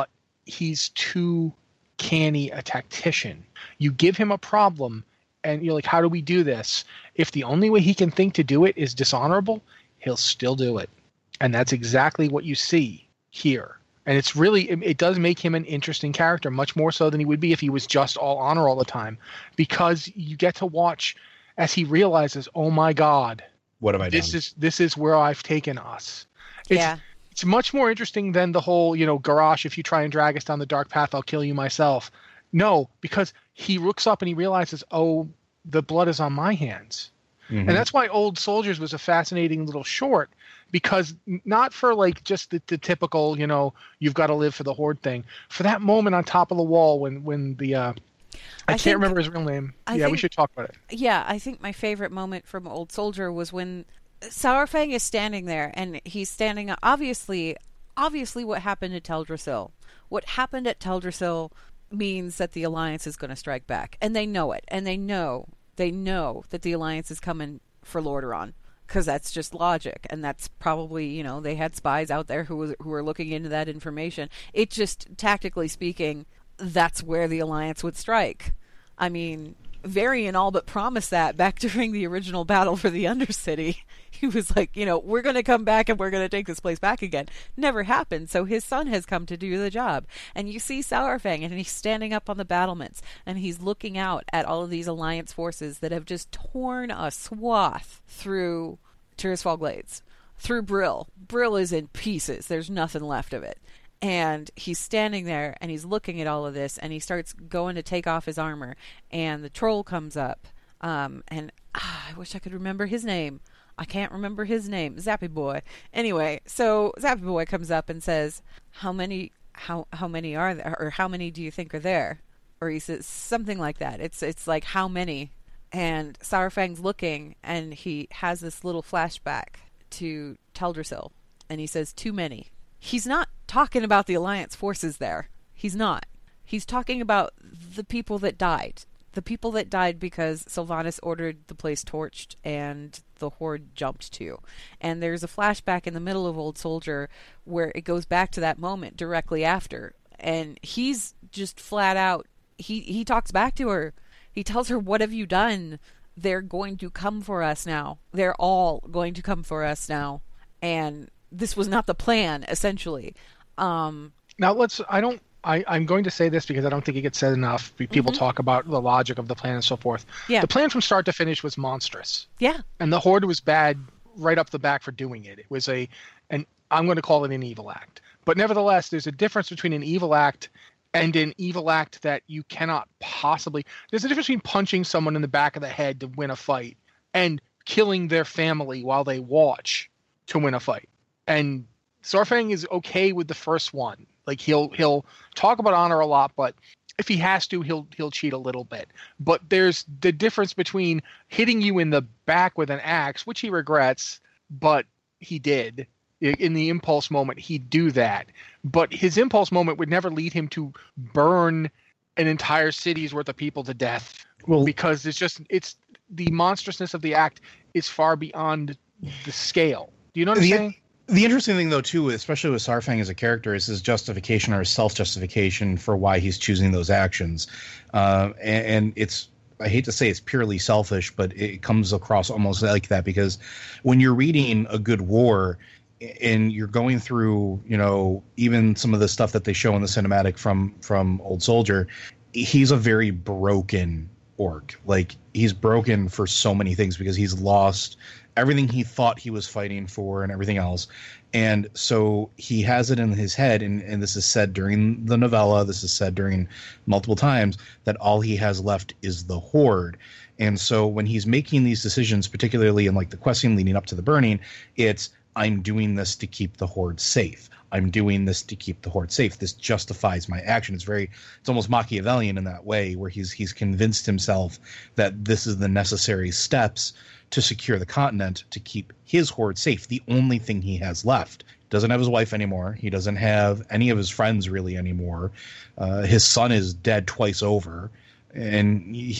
S6: he's too canny a tactician. You give him a problem and you're like, how do we do this? If the only way he can think to do it is dishonorable, he'll still do it. And that's exactly what you see here. And it's really, it, it does make him an interesting character, much more so than he would be if he was just all honor all the time, because you get to watch as he realizes, oh my God,
S5: what have I
S6: this
S5: done?
S6: is this is where I've taken us. It's,
S4: Yeah.
S6: It's much more interesting than the whole, you know, Garrosh, if you try and drag us down the dark path, I'll kill you myself. No, because he looks up and he realizes, oh, the blood is on my hands. Mm-hmm. And that's why Old Soldiers was a fascinating little short, because not for like just the, the typical, you know, you've got to live for the Horde thing. For that moment on top of the wall when, when the, uh, I, I can't think, remember his real name. I yeah, think, we should talk about it.
S4: Yeah, I think my favorite moment from Old Soldier was when Saurfang is standing there, and he's standing up. Obviously, obviously what happened at Teldrassil. What happened at Teldrassil means that the Alliance is going to strike back. And they know it. And they know, they know that the Alliance is coming for Lordaeron. Because that's just logic. And that's probably, you know, they had spies out there who, was, who were looking into that information. It just, tactically speaking, that's where the Alliance would strike. I mean, Varian all but promised that back during the original battle for the Undercity. He was like, you know, we're going to come back and we're going to take this place back again. Never happened. So his son has come to do the job. And you see Saurfang, and he's standing up on the battlements, and he's looking out at all of these Alliance forces that have just torn a swath through Tirisfal Glades, through Brill. Brill is in pieces. There's nothing left of it. And he's standing there, and he's looking at all of this, and he starts going to take off his armor, and the troll comes up, um, and ah, I wish I could remember his name. I can't remember his name. Zappy Boy. Anyway, so Zappy Boy comes up and says, how many, how, how many are there, or how many do you think are there? Or he says something like that. It's, it's like, how many? And Saurfang's looking, and he has this little flashback to Teldrassil, and he says, too many. He's not talking about the Alliance forces there. He's not. He's talking about the people that died. The people that died because Sylvanas ordered the place torched and the Horde jumped to. And there's a flashback in the middle of Old Soldier where it goes back to that moment directly after. And he's just flat out, he, he talks back to her. He tells her, what have you done? They're going to come for us now. They're all going to come for us now. And this was not the plan, essentially. Um,
S6: now let's, I don't, I, I'm going to say this because I don't think it gets said enough. People mm-hmm. talk about the logic of the plan and so forth.
S4: Yeah.
S6: The plan from start to finish was monstrous.
S4: Yeah.
S6: And the Horde was bad right up the back for doing it. It was a, and I'm going to call it an evil act. But nevertheless, there's a difference between an evil act and an evil act that you cannot possibly, there's a difference between punching someone in the back of the head to win a fight and killing their family while they watch to win a fight. And Saurfang is okay with the first one. Like he'll he'll talk about honor a lot, but if he has to, he'll he'll cheat a little bit. But there's the difference between hitting you in the back with an axe, which he regrets, but he did. In the impulse moment, he'd do that. But his impulse moment would never lead him to burn an entire city's worth of people to death. Well, because it's just it's the monstrousness of the act is far beyond the scale. Do you know what I'm
S5: the,
S6: saying?
S5: The interesting thing, though, too, especially with Saurfang as a character, is his justification or his self-justification for why he's choosing those actions. Uh, and, and it's, I hate to say it's purely selfish, but it comes across almost like that, because when you're reading a good war and you're going through, you know, even some of the stuff that they show in the cinematic from, from Old Soldier, he's a very broken orc. Like, he's broken for so many things because he's lost everything he thought he was fighting for and everything else. And so he has it in his head, and, and this is said during the novella, this is said during multiple times, that all he has left is the Horde. And so when he's making these decisions, particularly in like the questing leading up to the burning, it's, I'm doing this to keep the Horde safe. I'm doing this to keep the Horde safe. This justifies my action. It's very, it's almost Machiavellian in that way, where he's he's convinced himself that this is the necessary steps to secure the continent to keep his Horde safe. The only thing he has left. Doesn't have his wife anymore. He doesn't have any of his friends really anymore. Uh, his son is dead twice over, and he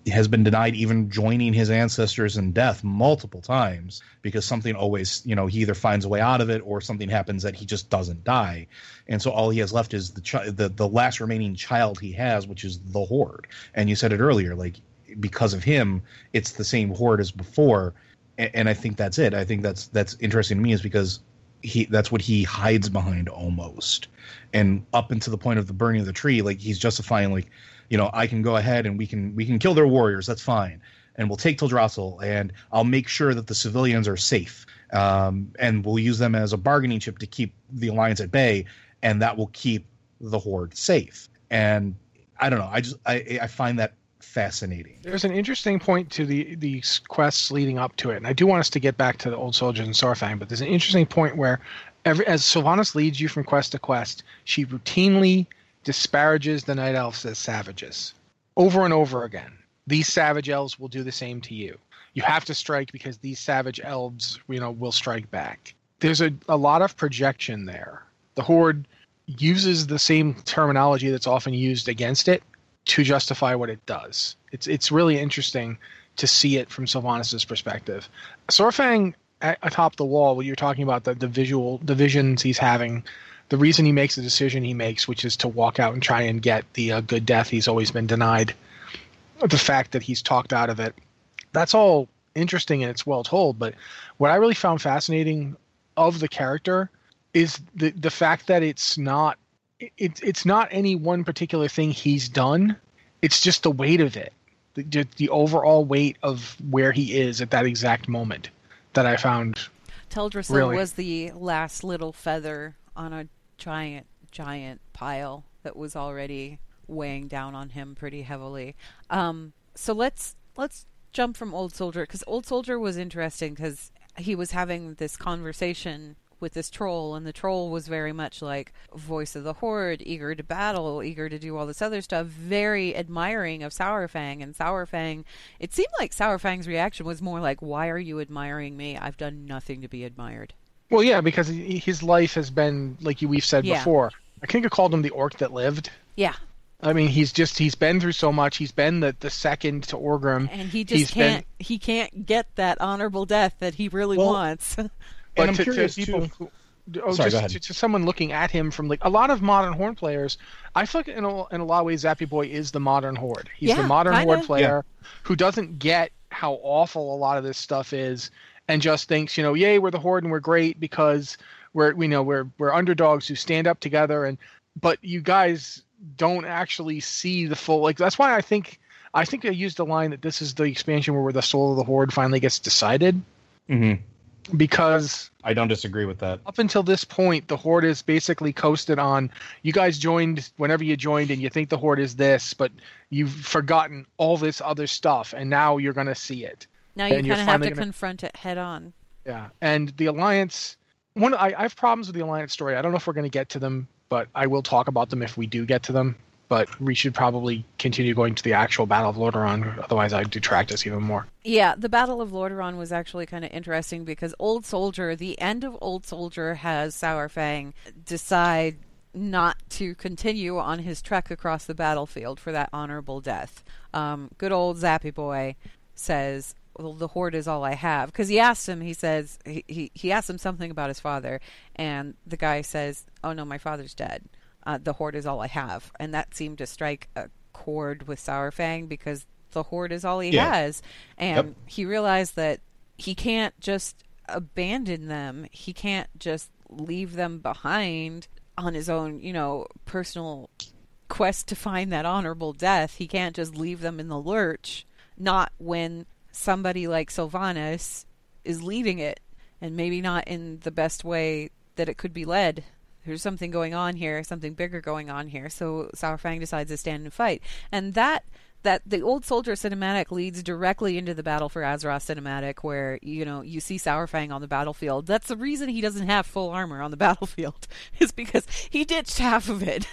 S5: has been denied even joining his ancestors in death multiple times because something always, you know, he either finds a way out of it or something happens that he just doesn't die. And so all he has left is the chi- the the last remaining child he has, which is the Horde. And you said it earlier, like, because of him, it's the same Horde as before. And, and I think that's it. I think that's that's interesting to me, is because he that's what he hides behind almost. And up until the point of the burning of the tree, like, he's justifying, like, you know, I can go ahead and we can we can kill their warriors. That's fine. And we'll take Teldrassil, and I'll make sure that the civilians are safe. Um, and we'll use them as a bargaining chip to keep the Alliance at bay, and that will keep the Horde safe. And I don't know. I just I, I find that fascinating.
S6: There's an interesting point to the these quests leading up to it, and I do want us to get back to the Old Soldiers and Saurfang, but there's an interesting point where every, as Sylvanas leads you from quest to quest, she routinely disparages the Night Elves as savages over and over again. These savage elves will do the same to you. You have to strike because these savage elves, you know, will strike back. There's a, a lot of projection there. The Horde uses the same terminology that's often used against it to justify what it does. It's it's really interesting to see it from Sylvanas' perspective. Saurfang, at, atop the wall, when you're talking about the, the visual, the visions he's having, the reason he makes the decision he makes, which is to walk out and try and get the uh, good death he's always been denied, the fact that he's talked out of it, that's all interesting and it's well told. But what I really found fascinating of the character is the the fact that it's not it, it's not any one particular thing he's done. It's just the weight of it, the, the overall weight of where he is at that exact moment that I found.
S4: Teldrassil
S6: really...
S4: was the last little feather on a giant, giant pile that was already weighing down on him pretty heavily. Um, so let's let's jump from Old Soldier, because Old Soldier was interesting because he was having this conversation with this troll, and the troll was very much like voice of the Horde, eager to battle, eager to do all this other stuff, very admiring of Saurfang. And Saurfang, it seemed like Saurfang's reaction was more like, why are you admiring me? I've done nothing to be admired.
S6: Well, yeah, because his life has been, like we've said
S4: yeah.
S6: before, I think I called him the orc that lived.
S4: Yeah.
S6: I mean, he's just, he's been through so much. He's been the, the second to Orgrim.
S4: And he just
S6: he's
S4: can't,
S6: been...
S4: he can't get that honorable death that he really
S5: well,
S4: wants.
S5: And
S6: But
S5: I'm
S6: to,
S5: curious,
S6: to people
S5: too.
S6: who, oh,
S5: Sorry,
S6: just
S5: go ahead.
S6: to, to someone looking at him from, like, a lot of modern Horde players, I feel like in a, in a lot of ways Zappy Boy is the modern Horde. He's
S4: Yeah,
S6: the modern
S4: kinda.
S6: Horde player yeah. who doesn't get how awful a lot of this stuff is and just thinks, you know, yay, we're the Horde and we're great because we're, we know we're we're underdogs who stand up together. And but you guys don't actually see the full, like, that's why I think I think I used the line that this is the expansion where the soul of the Horde finally gets decided.
S5: Mm-hmm.
S6: Because
S5: I don't disagree with that.
S6: Up until this point, the Horde is basically coasted on, you guys joined whenever you joined and you think the Horde is this, but you've forgotten all this other stuff, and now you're going to see it.
S4: Now you
S6: And
S4: kind
S6: you're
S4: of have to
S6: finally gonna-
S4: confront it head on.
S6: Yeah, and the Alliance, one I, I have problems with the Alliance story. I don't know if we're going to get to them, but I will talk about them if we do get to them. But we should probably continue going to the actual Battle of Lordaeron, otherwise I'd detract us even more.
S4: Yeah, the Battle of Lordaeron was actually kind of interesting because Old Soldier, the end of Old Soldier has Saurfang decide not to continue on his trek across the battlefield for that honorable death. Um, good old Zappy Boy says, well, the Horde is all I have. Because he asked him, he says, he, he, he asked him something about his father, and the guy says, oh no, my father's dead. Uh, the Horde is all I have. And that seemed to strike a chord with Saurfang because the Horde is all he
S5: Yeah.
S4: has. And
S5: Yep.
S4: he realized that he can't just abandon them. He can't just leave them behind on his own, you know, personal quest to find that honorable death. He can't just leave them in the lurch. Not when somebody like Sylvanas is leading it, and maybe not in the best way that it could be led. There's something going on here, something bigger going on here. So Saurfang decides to stand and fight. And that that the Old Soldier cinematic leads directly into the Battle for Azeroth cinematic, where, you know, you see Saurfang on the battlefield. That's the reason he doesn't have full armor on the battlefield, is because he ditched half of it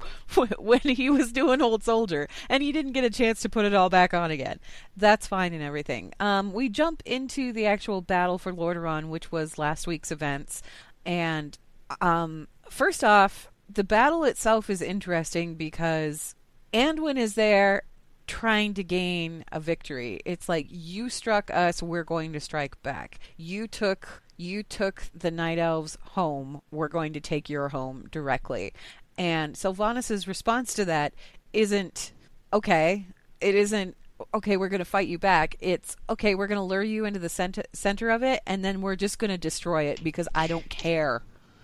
S4: when he was doing Old Soldier, and he didn't get a chance to put it all back on again. That's fine and everything. Um, we jump into the actual Battle for Lordaeron, which was last week's events, and um, first off, the battle itself is interesting because Anduin is there, trying to gain a victory. It's like, you struck us, we're going to strike back. You took you took the Night Elves home, we're going to take your home directly. And Sylvanas' response to that isn't, okay, it isn't, okay, we're going to fight you back. It's, okay, we're going to lure you into the center, center of it, and then we're just going to destroy it because I don't care.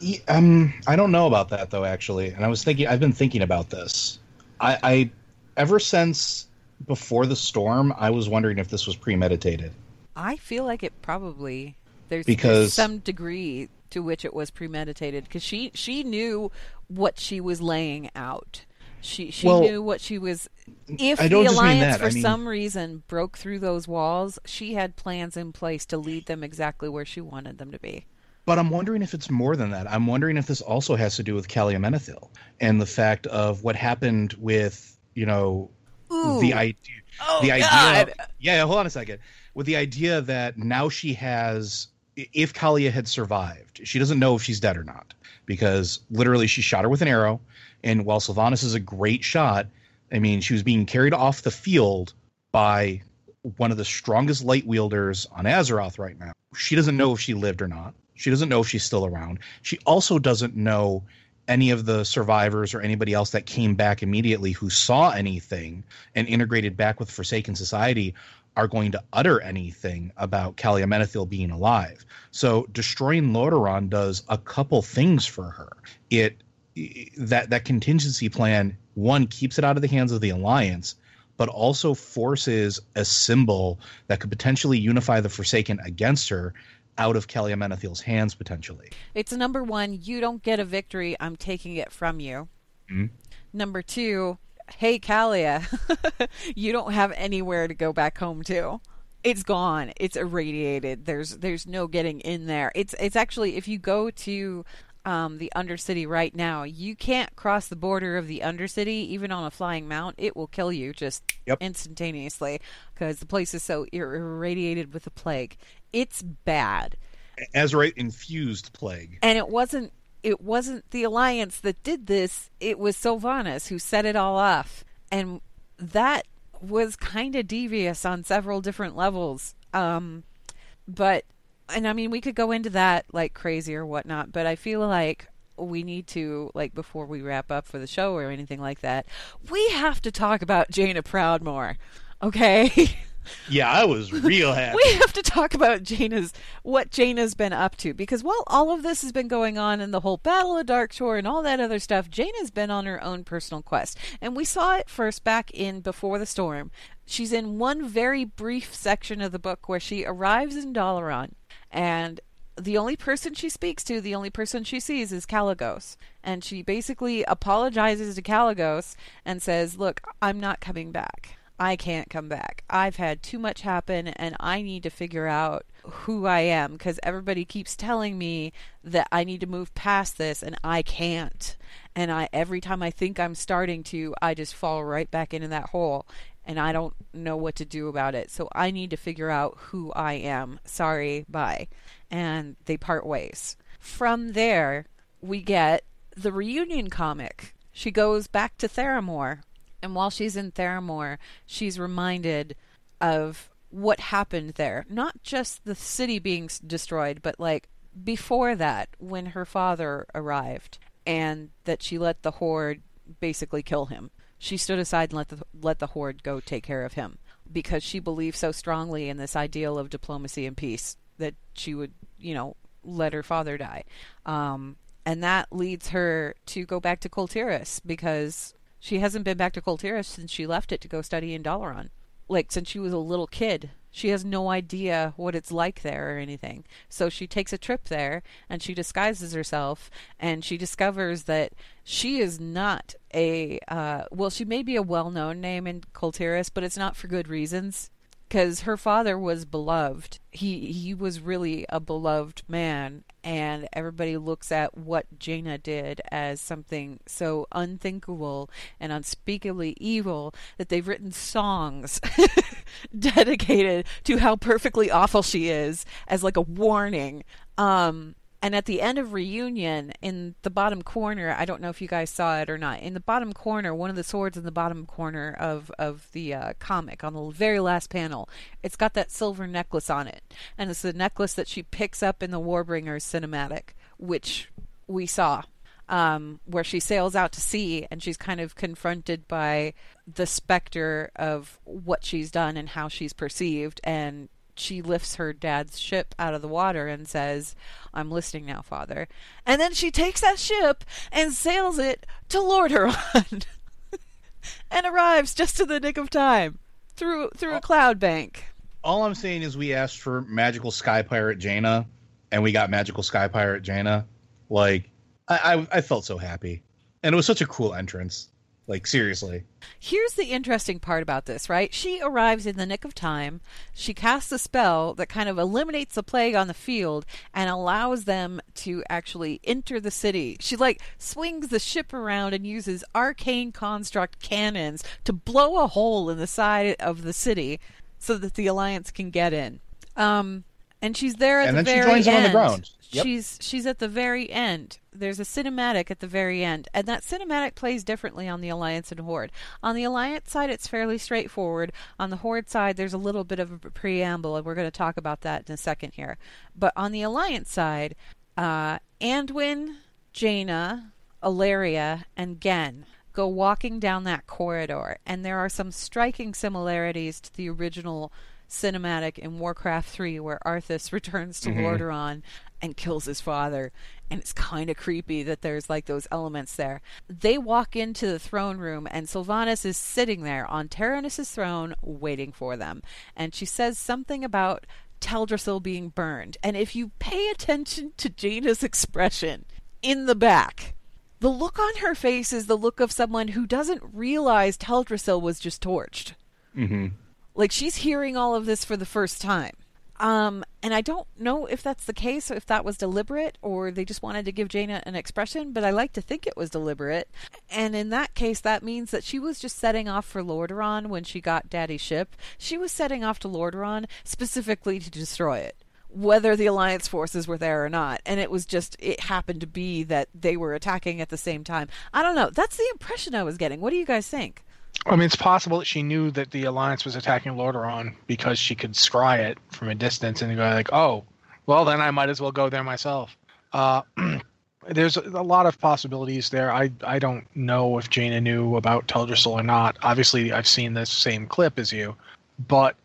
S5: Um, I don't know about that, though, actually. And I was thinking, I've been thinking about this. I, I ever since before the storm, I was wondering if this was premeditated.
S4: I feel like it probably, there's,
S5: because,
S4: there's some degree to which it was premeditated, because she, she knew what she was laying out. She she
S5: well,
S4: knew what she was. If
S5: I don't
S4: the
S5: just mean
S4: Alliance,
S5: that.
S4: for
S5: I mean,
S4: some reason, broke through those walls, she had plans in place to lead them exactly where she wanted them to be.
S5: But I'm wondering if it's more than that. I'm wondering if this also has to do with Calia Menethil and the fact of what happened with, you know,
S4: Ooh.
S5: the idea.
S4: Oh,
S5: the idea.
S4: God.
S5: Yeah, hold on a second. With the idea that now she has, if Calia had survived, she doesn't know if she's dead or not, because literally she shot her with an arrow. And while Sylvanas is a great shot, I mean, she was being carried off the field by one of the strongest light wielders on Azeroth right now. She doesn't know if she lived or not. She doesn't know if she's still around. She also doesn't know any of the survivors or anybody else that came back immediately who saw anything and integrated back with Forsaken Society are going to utter anything about Calia Menethil being alive. So destroying Lordaeron does a couple things for her. It that that contingency plan, one, keeps it out of the hands of the Alliance, but also forces a symbol that could potentially unify the Forsaken against her out of Calia Menethil's hands, potentially.
S4: It's number one, you don't get a victory, I'm taking it from you.
S5: Mm-hmm.
S4: Number two, hey, Calia, you don't have anywhere to go back home to. It's gone. It's irradiated. There's there's no getting in there. It's it's actually, if you go to um, the Undercity right now, you can't cross the border of the Undercity, even on a flying mount. It will kill you just
S5: yep.
S4: instantaneously, because the place is so ir- irradiated with the plague. It's bad.
S5: Azerite infused plague.
S4: And it wasn't it wasn't the Alliance that did this. It was Sylvanas who set it all off. And that was kind of devious on several different levels. Um, but, and I mean, we could go into that like crazy or whatnot, but I feel like we need to, like, before we wrap up for the show or anything like that, we have to talk about Jaina Proudmoore. Okay?
S5: Yeah, I was real happy.
S4: We have to talk about Jaina's, what Jaina's been up to, because while all of this has been going on in the whole Battle of Darkshore and all that other stuff, Jaina's been on her own personal quest. And we saw it first back in Before the Storm. She's in one very brief section of the book where she arrives in Dalaran, and the only person she speaks to, the only person she sees is Kalecgos. And she basically apologizes to Kalecgos and says, look, I'm not coming back. I can't come back. I've had too much happen, and I need to figure out who I am, because everybody keeps telling me that I need to move past this, and I can't. And I every time I think I'm starting to, I just fall right back into that hole, and I don't know what to do about it. So I need to figure out who I am. Sorry, bye. And they part ways. From there, we get the reunion comic. She goes back to Theramore. And while she's in Theramore, she's reminded of what happened there. Not just the city being destroyed, but like before that, when her father arrived, and that she let the Horde basically kill him. She stood aside and let the let the Horde go take care of him, because she believed so strongly in this ideal of diplomacy and peace that she would, you know, let her father die. Um, and that leads her to go back to Kul Tiras, because she hasn't been back to Kul Tiras since she left it to go study in Dalaran. Like, since she was a little kid. She has no idea what it's like there or anything. So she takes a trip there, and she disguises herself, and she discovers that she is not a... Uh, well, she may be a well-known name in Kul Tiras, but it's not for good reasons. Because her father was beloved. He he was really a beloved man, and everybody looks at what Jaina did as something so unthinkable and unspeakably evil that they've written songs dedicated to how perfectly awful she is as like a warning. Um, And at the end of Reunion, in the bottom corner, I don't know if you guys saw it or not, in the bottom corner, one of the swords in the bottom corner of, of the uh, comic, on the very last panel, it's got that silver necklace on it. And it's the necklace that she picks up in the Warbringers cinematic, which we saw, um, where she sails out to sea and she's kind of confronted by the specter of what she's done and how she's perceived, and she lifts her dad's ship out of the water and says, "I'm listening now, Father." And then she takes that ship and sails it to Lordaeron and arrives just in the nick of time through through a cloud bank.
S5: All I'm saying is we asked for magical sky pirate Jaina, and we got magical sky pirate Jaina. Like, I, I, I felt so happy. And it was such a cool entrance. Like, seriously.
S4: Here's the interesting part about this, right? She arrives in the nick of time. She casts a spell that kind of eliminates the plague on the field and allows them to actually enter the city. She, like, swings the ship around and uses arcane construct cannons to blow a hole in the side of the city so that the Alliance can get in. Um, and she's there at
S5: and
S4: the
S5: then
S4: very
S5: she joins
S4: end.
S5: them on the ground. Yep.
S4: She's she's at the very end. There's a cinematic at the very end, and that cinematic plays differently on the Alliance and Horde. On the Alliance side, it's fairly straightforward. On the Horde side, there's a little bit of a preamble, and we're going to talk about that in a second here. But on the Alliance side, uh, Anduin, Jaina, Ilaria, and Gen go walking down that corridor, and there are some striking similarities to the original cinematic in Warcraft three, where Arthas returns to mm-hmm. Lordaeron and kills his father, and it's kind of creepy that there's like those elements there. They walk into the throne room, and Sylvanas is sitting there on Taranis' throne waiting for them, and she says something about Teldrassil being burned. And if you pay attention to Jaina's expression in the back, the look on her face is the look of someone who doesn't realize Teldrassil was just torched.
S5: Mm-hmm.
S4: Like, she's hearing all of this for the first time. Um, and I don't know if that's the case, or if that was deliberate, or they just wanted to give Jaina an expression, but I like to think it was deliberate. And in that case, that means that she was just setting off for Lordaeron when she got Daddy's ship. She was setting off to Lordaeron specifically to destroy it, whether the Alliance forces were there or not. And it was just, it happened to be that they were attacking at the same time. I don't know. That's the impression I was getting. What do you guys think?
S6: I mean, it's possible that she knew that the Alliance was attacking Lordaeron because she could scry it from a distance and go like, oh, well, then I might as well go there myself. Uh, there's a lot of possibilities there. I, I don't know if Jaina knew about Teldrassil or not. Obviously, I've seen this same clip as you. But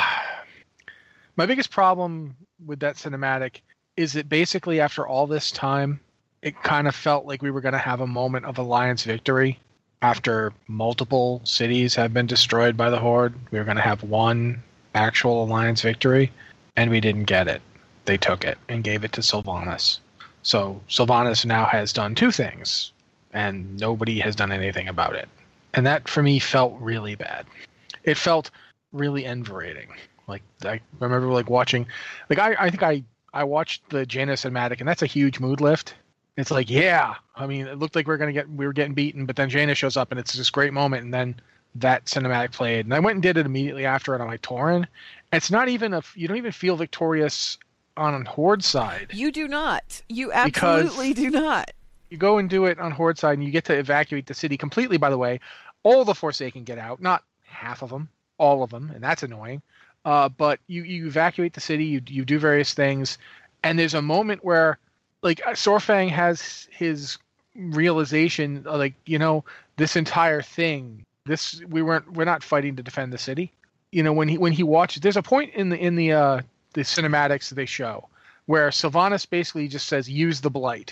S6: my biggest problem with that cinematic is that basically after all this time, it kind of felt like we were going to have a moment of Alliance victory. After multiple cities have been destroyed by the Horde, we were going to have one actual Alliance victory, and we didn't get it. They took it and gave it to Sylvanas. So Sylvanas now has done two things, and nobody has done anything about it. And that, for me, felt really bad. It felt really enervating. Like, I remember like watching, like I, I think I, I watched the Jaina cinematic, and that's a huge mood lift. It's like, yeah, I mean, it looked like we were gonna get, we were getting beaten, but then Jaina shows up, and it's this great moment, and then that cinematic played, and I went and did it immediately after it on like Tauren. It's not even a, you don't even feel victorious on Horde side.
S4: You do not. You absolutely do not.
S6: You go and do it on Horde side, and you get to evacuate the city completely. By the way, all the Forsaken get out, not half of them, all of them, and that's annoying. Uh, but you you evacuate the city, you you do various things, and there's a moment where, like, Saurfang has his realization, like, you know, this entire thing, this we weren't we're not fighting to defend the city. You know, when he when he watches, there's a point in the in the uh, the cinematics that they show where Sylvanas basically just says, "Use the blight,"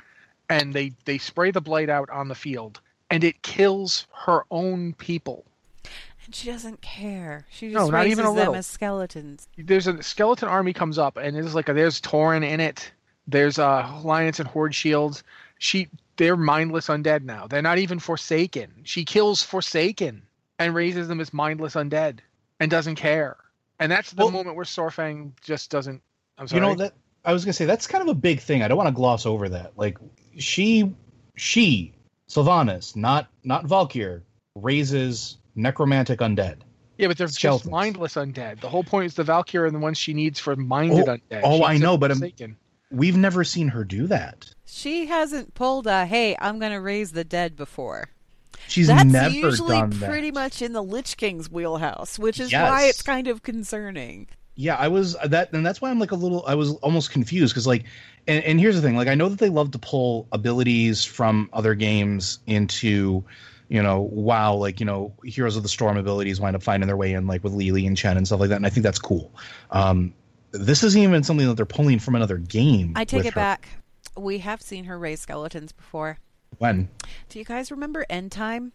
S6: and they they spray the blight out on the field, and it kills her own people.
S4: And she doesn't care. She just
S6: no, not
S4: raises
S6: even a
S4: them
S6: little.
S4: as skeletons.
S6: There's a skeleton army comes up, and it's like a, there's Tauren in it. There's uh, Alliance and Horde shields. She, they're mindless undead now. They're not even Forsaken. She kills Forsaken and raises them as mindless undead and doesn't care. And that's the well, moment where Saurfang just doesn't. I'm sorry.
S5: You know that I was gonna say that's kind of a big thing. I don't want to gloss over that. Like she, she, Sylvanas, not not Valkyr, raises necromantic undead.
S6: Yeah, but they're Skeletons. Just mindless undead. The whole point is the Valkyr and the ones she needs for minded
S5: oh,
S6: undead.
S5: Oh,
S6: She
S5: I know, but I'm, we've never seen her do that.
S4: She hasn't pulled a, hey, I'm going to raise the dead before.
S5: She's
S4: That's
S5: never
S4: usually
S5: done
S4: pretty
S5: that.
S4: much in the Lich King's wheelhouse, which is
S5: Yes.
S4: why it's kind of concerning.
S5: Yeah, I was that, and that's why I'm like a little. I was almost confused because, like, and, and here's the thing: like, I know that they love to pull abilities from other games into, you know, WoW. Like, you know, Heroes of the Storm abilities wind up finding their way in, like with Lily and Chen and stuff like that, and I think that's cool. Um, this isn't even something that they're pulling from another game.
S4: I take
S5: with
S4: it
S5: her.
S4: back. We have seen her raise skeletons before.
S5: When?
S4: Do you guys remember End Time?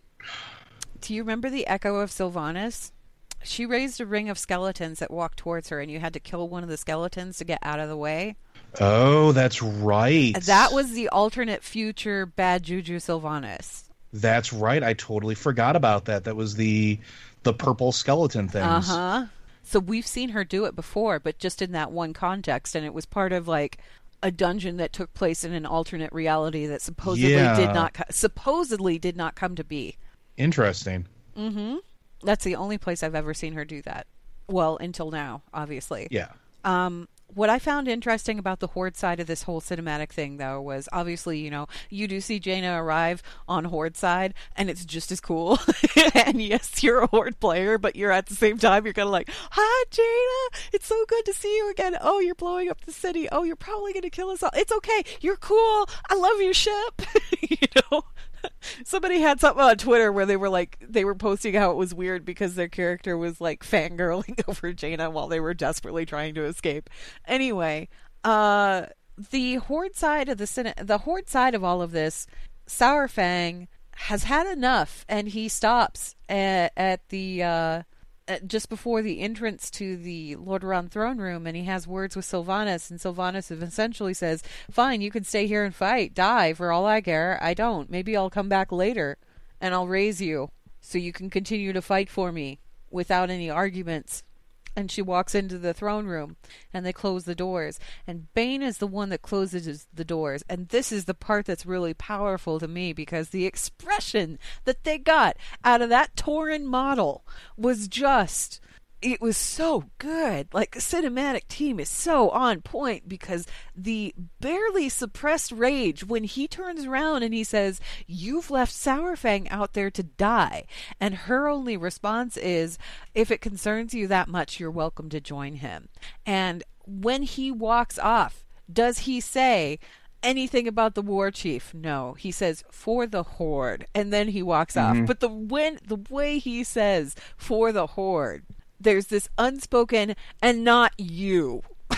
S4: Do you remember the Echo of Sylvanas? She raised a ring of skeletons that walked towards her, and you had to kill one of the skeletons to get out of the way.
S5: Oh, that's right.
S4: That was the alternate future Bad Juju Sylvanas.
S5: That's right. I totally forgot about that. That was the the purple skeleton things.
S4: Uh-huh. So we've seen her do it before, but just in that one context, and it was part of like a dungeon that took place in an alternate reality that supposedly
S5: Yeah.
S4: did not co- supposedly did not come to be.
S5: Interesting.
S4: Mm-hmm. That's the only place I've ever seen her do that. Well, until now, obviously.
S5: Yeah.
S4: Um, what I found interesting about the Horde side of this whole cinematic thing, though, was obviously, you know, you do see Jaina arrive on Horde side, and it's just as cool. And yes, you're a Horde player, but you're at the same time, you're kind of like, hi, Jaina! It's so good to see you again. Oh, you're blowing up the city. Oh, you're probably going to kill us all. It's okay. You're cool. I love your ship. You know? Somebody had something on Twitter where they were like, they were posting how it was weird because their character was like fangirling over Jaina while they were desperately trying to escape. Anyway, uh, the Horde side of the Senate, the Horde side of all of this, Saurfang has had enough, and he stops at, at the uh, at, just before the entrance to the Lordaeron throne room, and he has words with Sylvanas, and Sylvanas essentially says, fine, you can stay here and fight, die, for all I care. I don't. Maybe I'll come back later, and I'll raise you, so you can continue to fight for me, without any arguments. And she walks into the throne room, and they close the doors. And Bane is the one that closes the doors. And this is the part that's really powerful to me, because the expression that they got out of that Tauren model was just... It was so good. Like, the cinematic team is so on point, because the barely suppressed rage when he turns around and he says, you've left Saurfang out there to die. And her only response is, if it concerns you that much, you're welcome to join him. And when he walks off, does he say anything about the war chief? No. He says, for the Horde. And then he walks
S5: Mm-hmm.
S4: off. But the when the way he says, for the Horde, there's this unspoken, and not you.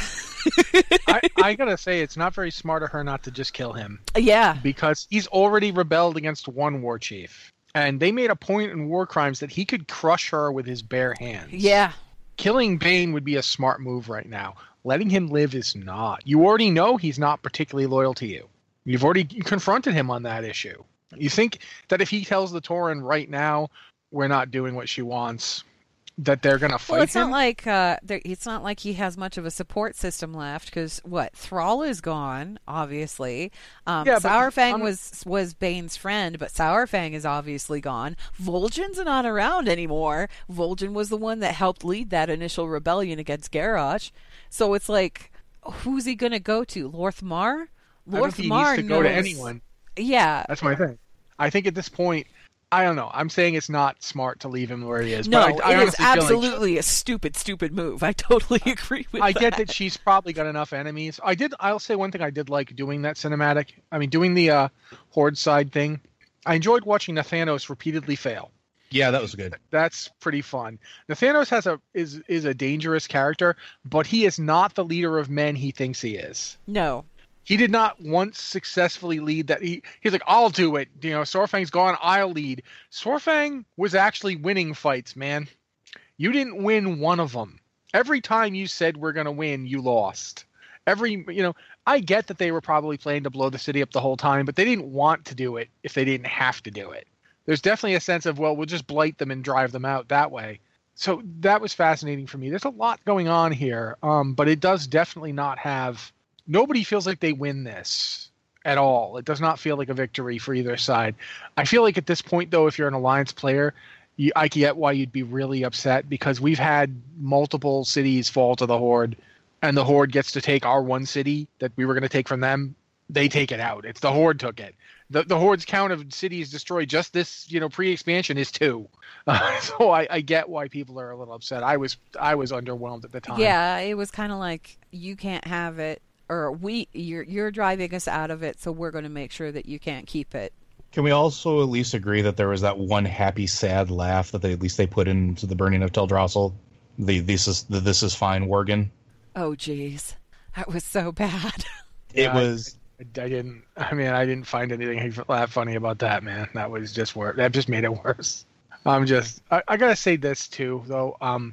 S6: I, I gotta say, it's not very smart of her not to just kill him.
S4: Yeah.
S6: Because he's already rebelled against one war chief. And they made a point in War Crimes that he could crush her with his bare hands.
S4: Yeah.
S6: Killing Bane would be a smart move right now. Letting him live is not. You already know he's not particularly loyal to you. You've already confronted him on that issue. You think that if he tells the Tauren right now, we're not doing what she wants, that they're going to fight
S4: well, it's
S6: him?
S4: not like uh, there, it's not like he has much of a support system left, because what, Thrall is gone, obviously. Um,
S6: Yeah, but
S4: Saurfang
S6: I'm-
S4: was was Bane's friend, but Saurfang is obviously gone. Vol'jin's not around anymore. Vol'jin was the one that helped lead that initial rebellion against Garrosh. So it's like, who's he going to go to? Lorthmar?
S6: I don't think he needs to go to anyone.
S4: Yeah.
S6: That's my thing. I think at this point, I don't know. I'm saying it's not smart to leave him where he is.
S4: No,
S6: but I, I
S4: it is
S6: honestly feel like-
S4: absolutely a stupid, stupid move. I totally agree with
S6: I
S4: that.
S6: get that she's probably got enough enemies. I did. I'll say one thing I did like doing that cinematic. I mean, doing the uh, Horde side thing. I enjoyed watching Nathanos repeatedly fail.
S5: Yeah, that was good.
S6: That's pretty fun. Nathanos has a is is a dangerous character, but he is not the leader of men he thinks he is.
S4: No.
S6: He did not once successfully lead that. He he's like, I'll do it. You know, Saurfang's gone. I'll lead. Saurfang was actually winning fights, man. You didn't win one of them. Every time you said we're gonna win, you lost. Every you know, I get that they were probably planning to blow the city up the whole time, but they didn't want to do it if they didn't have to do it. There's definitely a sense of, well, we'll just blight them and drive them out that way. So that was fascinating for me. There's a lot going on here, um, but it does definitely not have. Nobody feels like they win this at all. It does not feel like a victory for either side. I feel like at this point, though, if you're an Alliance player, you, I get why you'd be really upset, because we've had multiple cities fall to the Horde and the Horde gets to take our one city that we were going to take from them, they take it out. It's the Horde took it. The the Horde's count of cities destroyed just this, you know, pre-expansion is two. Uh, so I, I get why people are a little upset. I was I was underwhelmed at the time.
S4: Yeah, it was kind of like, you can't have it, or we you're you're driving us out of it, so we're going to make sure that you can't keep it.
S5: Can we also at least agree that there was that one happy, sad laugh that they at least they put into the burning of Teldrassil? The this is the this is fine, Worgen.
S4: Oh, jeez, that was so bad.
S5: It
S6: Yeah,
S5: was.
S6: I, I didn't. I mean, I didn't find anything that funny about that, man. That was just worse. That just made it worse. I'm just. I, I gotta say this too, though. Um,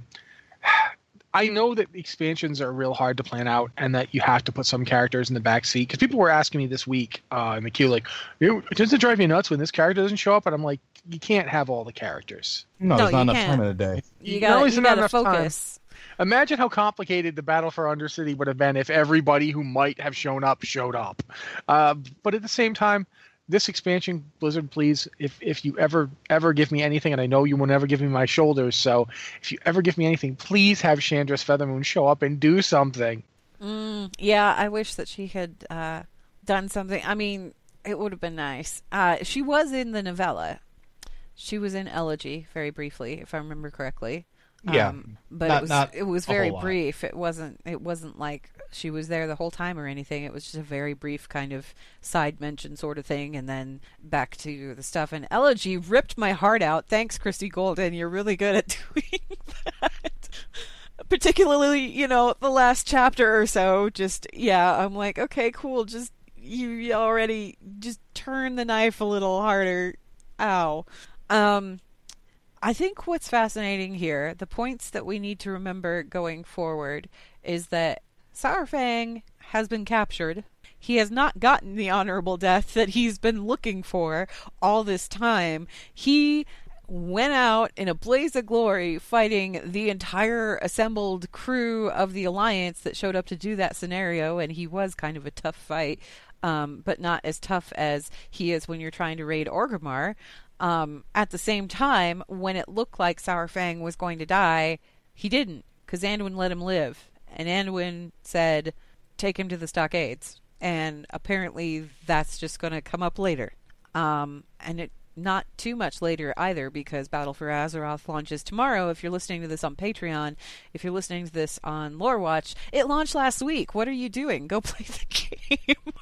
S6: I know that expansions are real hard to plan out, and that you have to put some characters in the back seat. Because people were asking me this week uh, in the queue, like, doesn't it drive you nuts when this character doesn't show up? And I'm like, you can't have all the characters.
S5: No,
S4: No,
S5: there's not
S4: you
S5: enough
S4: can't.
S5: time in the day.
S4: You
S6: Not
S4: got
S6: only is
S4: you
S6: there not
S4: got to
S6: enough time,
S4: focus.
S6: Imagine how complicated the battle for Undercity would have been if everybody who might have shown up showed up. Uh, but at the same time, this expansion, Blizzard, please, if if you ever ever give me anything, and I know you will never give me my shoulders, so if you ever give me anything, please have Chandra's Feathermoon show up and do something.
S4: Mm, yeah, I wish that she had uh, done something. I mean, it would have been nice. Uh, she was in the novella. She was in Elegy very briefly, if I remember correctly.
S5: Yeah,
S4: Um, but
S5: not-
S4: it was
S5: not
S4: it was
S5: a
S4: very
S5: whole lot.
S4: brief. It wasn't it wasn't like she was there the whole time or anything. It was just a very brief kind of side mention sort of thing, and then back to the stuff. And Elegy ripped my heart out. Thanks, Christy Golden. You're really good at doing that. Particularly, you know, the last chapter or so. Just yeah, I'm like, okay, cool. Just you already just turn the knife a little harder. Ow. Um. I think what's fascinating here, the points that we need to remember going forward, is that Saurfang has been captured. He has not gotten the honorable death that he's been looking for all this time. He went out in a blaze of glory fighting the entire assembled crew of the Alliance that showed up to do that scenario, and he was kind of a tough fight, um, but not as tough as he is when you're trying to raid Orgrimmar. Um, at the same time, when it looked like Saurfang was going to die, he didn't, because Anduin let him live. And Anduin said, take him to the stockades. And apparently that's just going to come up later. Um, and it not too much later either, because Battle for Azeroth launches tomorrow. If you're listening to this on Patreon, if you're listening to this on Lore Watch, it launched last week. What are you doing? Go play the game.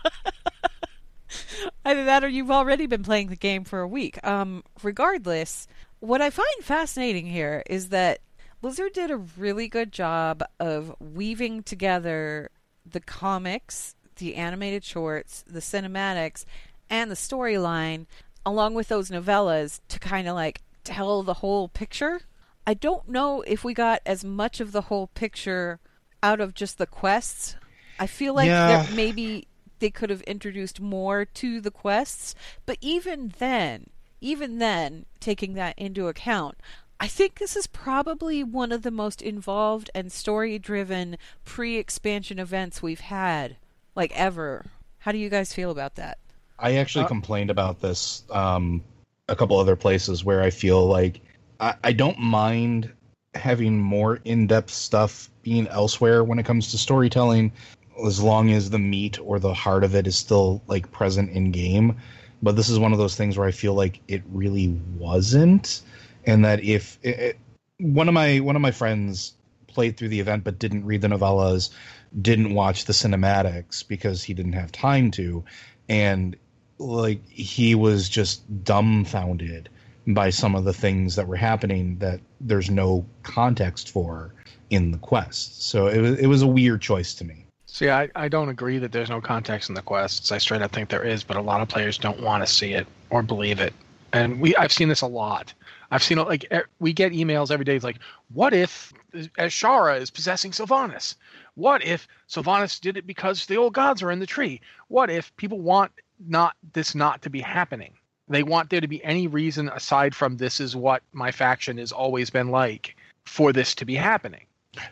S4: Either that or you've already been playing the game for a week. Um, regardless, what I find fascinating here is that Blizzard did a really good job of weaving together the comics, the animated shorts, the cinematics, and the storyline, along with those novellas, to kind of like tell the whole picture. I don't know if we got as much of the whole picture out of just the quests. I feel like
S5: Yeah.
S4: there maybe they could have introduced more to the quests, but even then, even then, taking that into account, I think this is probably one of the most involved and story-driven pre-expansion events we've had, like, ever. How do you guys feel about that?
S5: I actually
S6: Uh,
S5: complained about this um, a couple other places where I feel like I, I don't mind having more in-depth stuff being elsewhere when it comes to storytelling, as long as the meat or the heart of it is still like present in game. But this is one of those things where I feel like it really wasn't, and that if it, it, one of my one of my friends played through the event but didn't read the novellas, didn't watch the cinematics because he didn't have time to, and like he was just dumbfounded by some of the things that were happening that there's no context for in the quest. So it was it was a weird choice to me.
S6: See, I, I don't agree that there's no context in the quests. I straight up think there is, but a lot of players don't want to see it or believe it. And we I've seen this a lot. I've seen it like e- we get emails every day. It's like, what if Ashara is possessing Sylvanas? What if Sylvanas did it because the old gods are in the tree? What if people want not this not to be happening? They want there to be any reason aside from this is what my faction has always been like for this to be happening.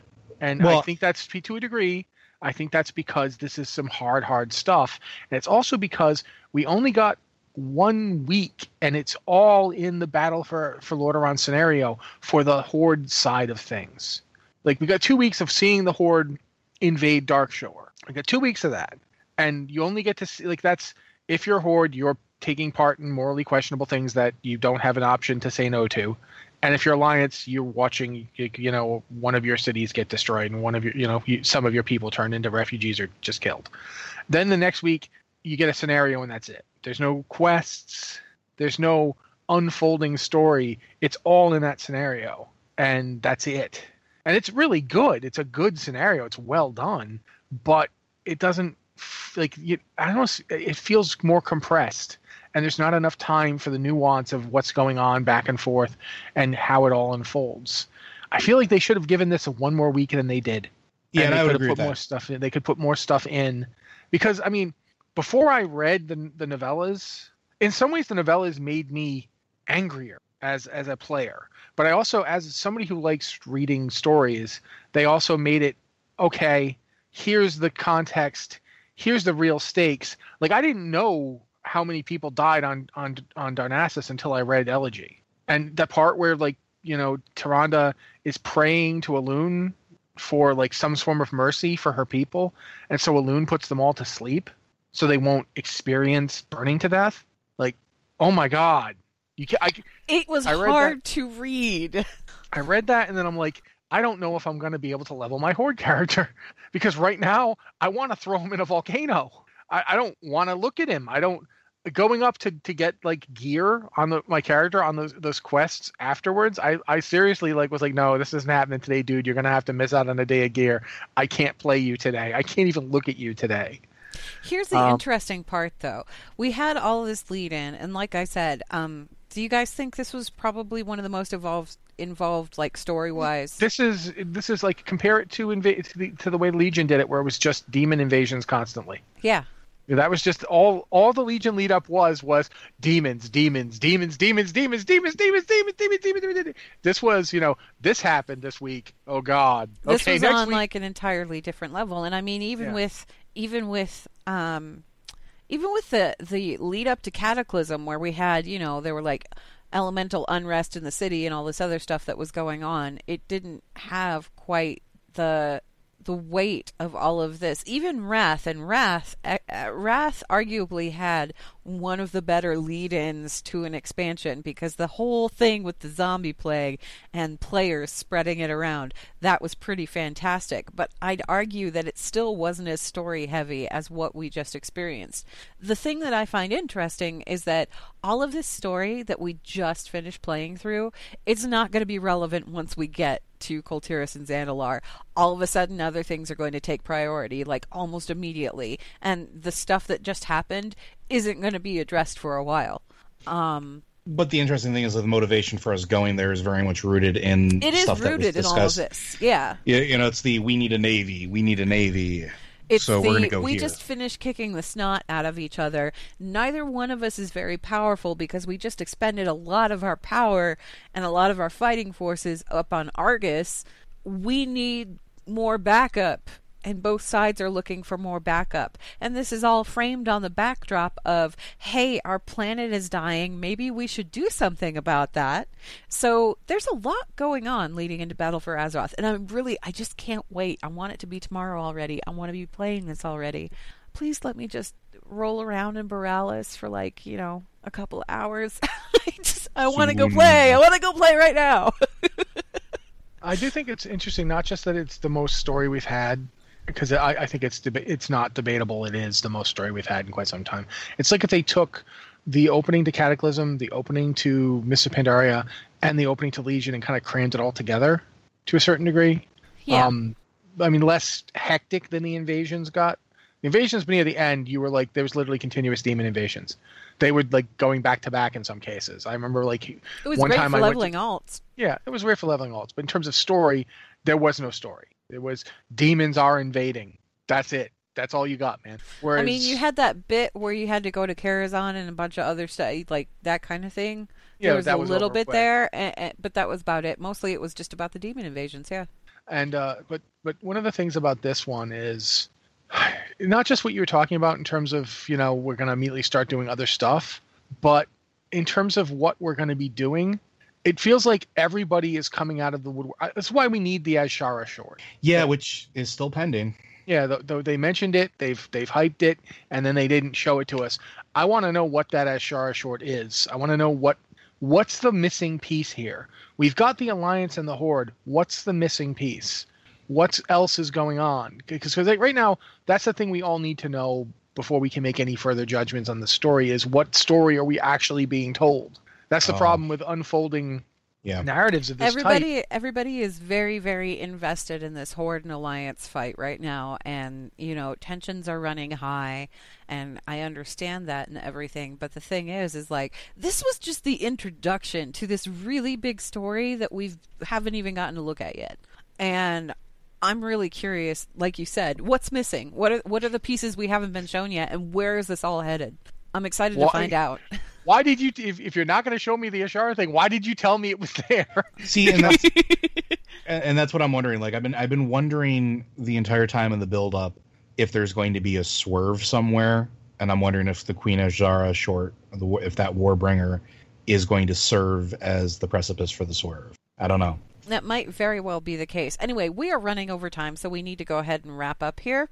S6: And
S5: Well-
S6: I think that's to a degree. I think that's because this is some hard, hard stuff. And it's also because we only got one week, and it's all in the Battle for, for Lordaeron scenario for the Horde side of things. Like, we got two weeks of seeing the Horde invade Darkshore. We got two weeks of that, and you only get to see like that's if you're Horde, you're taking part in morally questionable things that you don't have an option to say no to. And if you're Alliance, you're watching, you know, one of your cities get destroyed and one of your, you know, you, some of your people turn into refugees or just killed. Then the next week, you get a scenario and that's it. There's no quests. There's no unfolding story. It's all in that scenario. And that's it. And it's really good. It's a good scenario. It's well done. But it doesn't, like, you, I don't know, it feels more compressed. And there's not enough time for the nuance of what's going on back and forth and how it all unfolds. I feel like they should have given this a one more week than they did.
S5: Yeah,
S6: and
S5: and
S6: they
S5: I would
S6: could
S5: agree
S6: have
S5: with
S6: put more
S5: that.
S6: stuff in. They could put more stuff in, because I mean, before I read the the novellas, in some ways the novellas made me angrier as as a player. But I also, as somebody who likes reading stories, they also made it okay. Here's the context. Here's the real stakes. Like, I didn't know how many people died on on on Darnassus until I read Elegy, and the part where, like, you know, Tyrande is praying to Elune for like some form of mercy for her people, and so Elune puts them all to sleep so they won't experience burning to death. Like, oh my god, you can I
S4: It was
S6: I read
S4: hard
S6: that-
S4: to read.
S6: I read that and then I'm like, I don't know if I'm going to be able to level my Horde character, because right now I want to throw him in a volcano. I, I don't want to look at him. I don't going up to, to get like gear on the, my character on those those quests afterwards. I, I seriously like was like, no, this isn't happening today, dude. You're gonna have to miss out on a day of gear. I can't play you today. I can't even look at you today.
S4: Here's the
S6: Um,
S4: interesting part, though. We had all this lead in, and like I said, um, do you guys think this was probably one of the most evolved, involved, like story wise?
S6: This is this is like, compare it to inva- to the to the way Legion did it, where it was just demon invasions constantly.
S4: Yeah.
S6: That was just all all the Legion lead up was was demons, demons, demons, demons, demons, demons, demons, demons, demons, demons, demons. This was, you know, this happened this week. Oh God.
S4: This
S6: Okay,
S4: was
S6: next
S4: on
S6: week.
S4: like an entirely different level, and I mean, even
S6: Yeah.
S4: with even with um, even with the the lead up to Cataclysm, where we had, you know, there were like elemental unrest in the city and all this other stuff that was going on. It didn't have quite the the weight of all of this. Even Wrath, and Wrath, uh, Wrath arguably had one of the better lead-ins to an expansion, because the whole thing with the zombie plague and players spreading it around, that was pretty fantastic. But I'd argue that it still wasn't as story-heavy as what we just experienced. The thing that I find interesting is that all of this story that we just finished playing through, it's not going to be relevant once we get to Kul Tiras and Zandalar. All of a sudden other things are going to take priority, like almost immediately, and the stuff that just happened isn't going to be addressed for a while. Um,
S5: But the interesting thing is that the motivation for us going there is very much rooted in
S4: it is
S5: stuff that was
S4: rooted in all of
S5: discussed.
S4: this. Yeah.
S5: Yeah, you know, it's the we need a navy, we need a navy.
S4: It's
S5: so
S4: the,
S5: we're going to go
S4: we
S5: here.
S4: just finished kicking the snot out of each other. Neither one of us is very powerful because we just expended a lot of our power and a lot of our fighting forces up on Argus. We need more backup, and both sides are looking for more backup. And this is all framed on the backdrop of, hey, our planet is dying. Maybe we should do something about that. So there's a lot going on leading into Battle for Azeroth. And I'm really, I just can't wait. I want it to be tomorrow already. I want to be playing this already. Please let me just roll around in Borealis for, like, you know, a couple hours. I just, I want to go play. I want to go play right now.
S6: I do think it's interesting, not just that it's the most story we've had, because I, I think it's deba- it's not debatable. It is the most story we've had in quite some time. It's like if they took the opening to Cataclysm, the opening to Mists of Pandaria, and the opening to Legion and kind of crammed it all together to a certain degree.
S4: Yeah.
S6: Um, I mean, less hectic than the invasions got. The invasions near the end, you were like, there was literally continuous demon invasions. They were like going back to back in some cases. I remember like
S4: It was
S6: one
S4: great
S6: time
S4: for
S6: I went
S4: leveling
S6: to-
S4: alts.
S6: Yeah, it was great for leveling alts, but in terms of story, there was no story. It was demons are invading. That's it. That's all you got, man. Whereas,
S4: I mean, you had that bit where you had to go to Karazhan and a bunch of other stuff, like that kind of thing.
S6: Yeah,
S4: There was
S6: that
S4: a
S6: was
S4: little
S6: over
S4: bit
S6: quick.
S4: there, and, and, but that was about it. Mostly it was just about the demon invasions, yeah.
S6: and uh, but but one of the things about this one is not just what you were talking about in terms of, you know, we're going to immediately start doing other stuff, but in terms of what we're going to be doing, it feels like everybody is coming out of the woodwork. That's why we need the Azshara Short.
S5: Yeah, which is still pending.
S6: Yeah, th- th- they mentioned it, they've they've hyped it, and then they didn't show it to us. I want to know what that Azshara short is. I want to know what what's the missing piece here. We've got the Alliance and the Horde. What's the missing piece? What else is going on? Because like, right now, that's the thing we all need to know before we can make any further judgments on the story is what story are we actually being told? That's the
S5: Oh.
S6: problem with unfolding
S5: Yeah.
S6: narratives of this
S4: everybody
S6: type.
S4: everybody is very very invested in this Horde and Alliance fight right now, and you know tensions are running high, and I understand that and everything, but the thing is is like this was just the introduction to this really big story that we haven't even gotten to look at yet. And I'm really curious, like you said, what's missing? What are what are the pieces we haven't been shown yet, and where is this all headed? I'm excited
S6: Well,
S4: to find
S6: I-
S4: out.
S6: Why did you, if, if you're not going to show me the Azshara thing, why did you tell me it was there?
S5: See, and that's and and that's what I'm wondering. Like I've been I've been wondering the entire time in the build up if there's going to be a swerve somewhere, and I'm wondering if the Queen Azshara short, the if that Warbringer is going to serve as the precipice for the swerve. I don't know.
S4: That might very well be the case. Anyway, we are running over time, so we need to go ahead and wrap up here.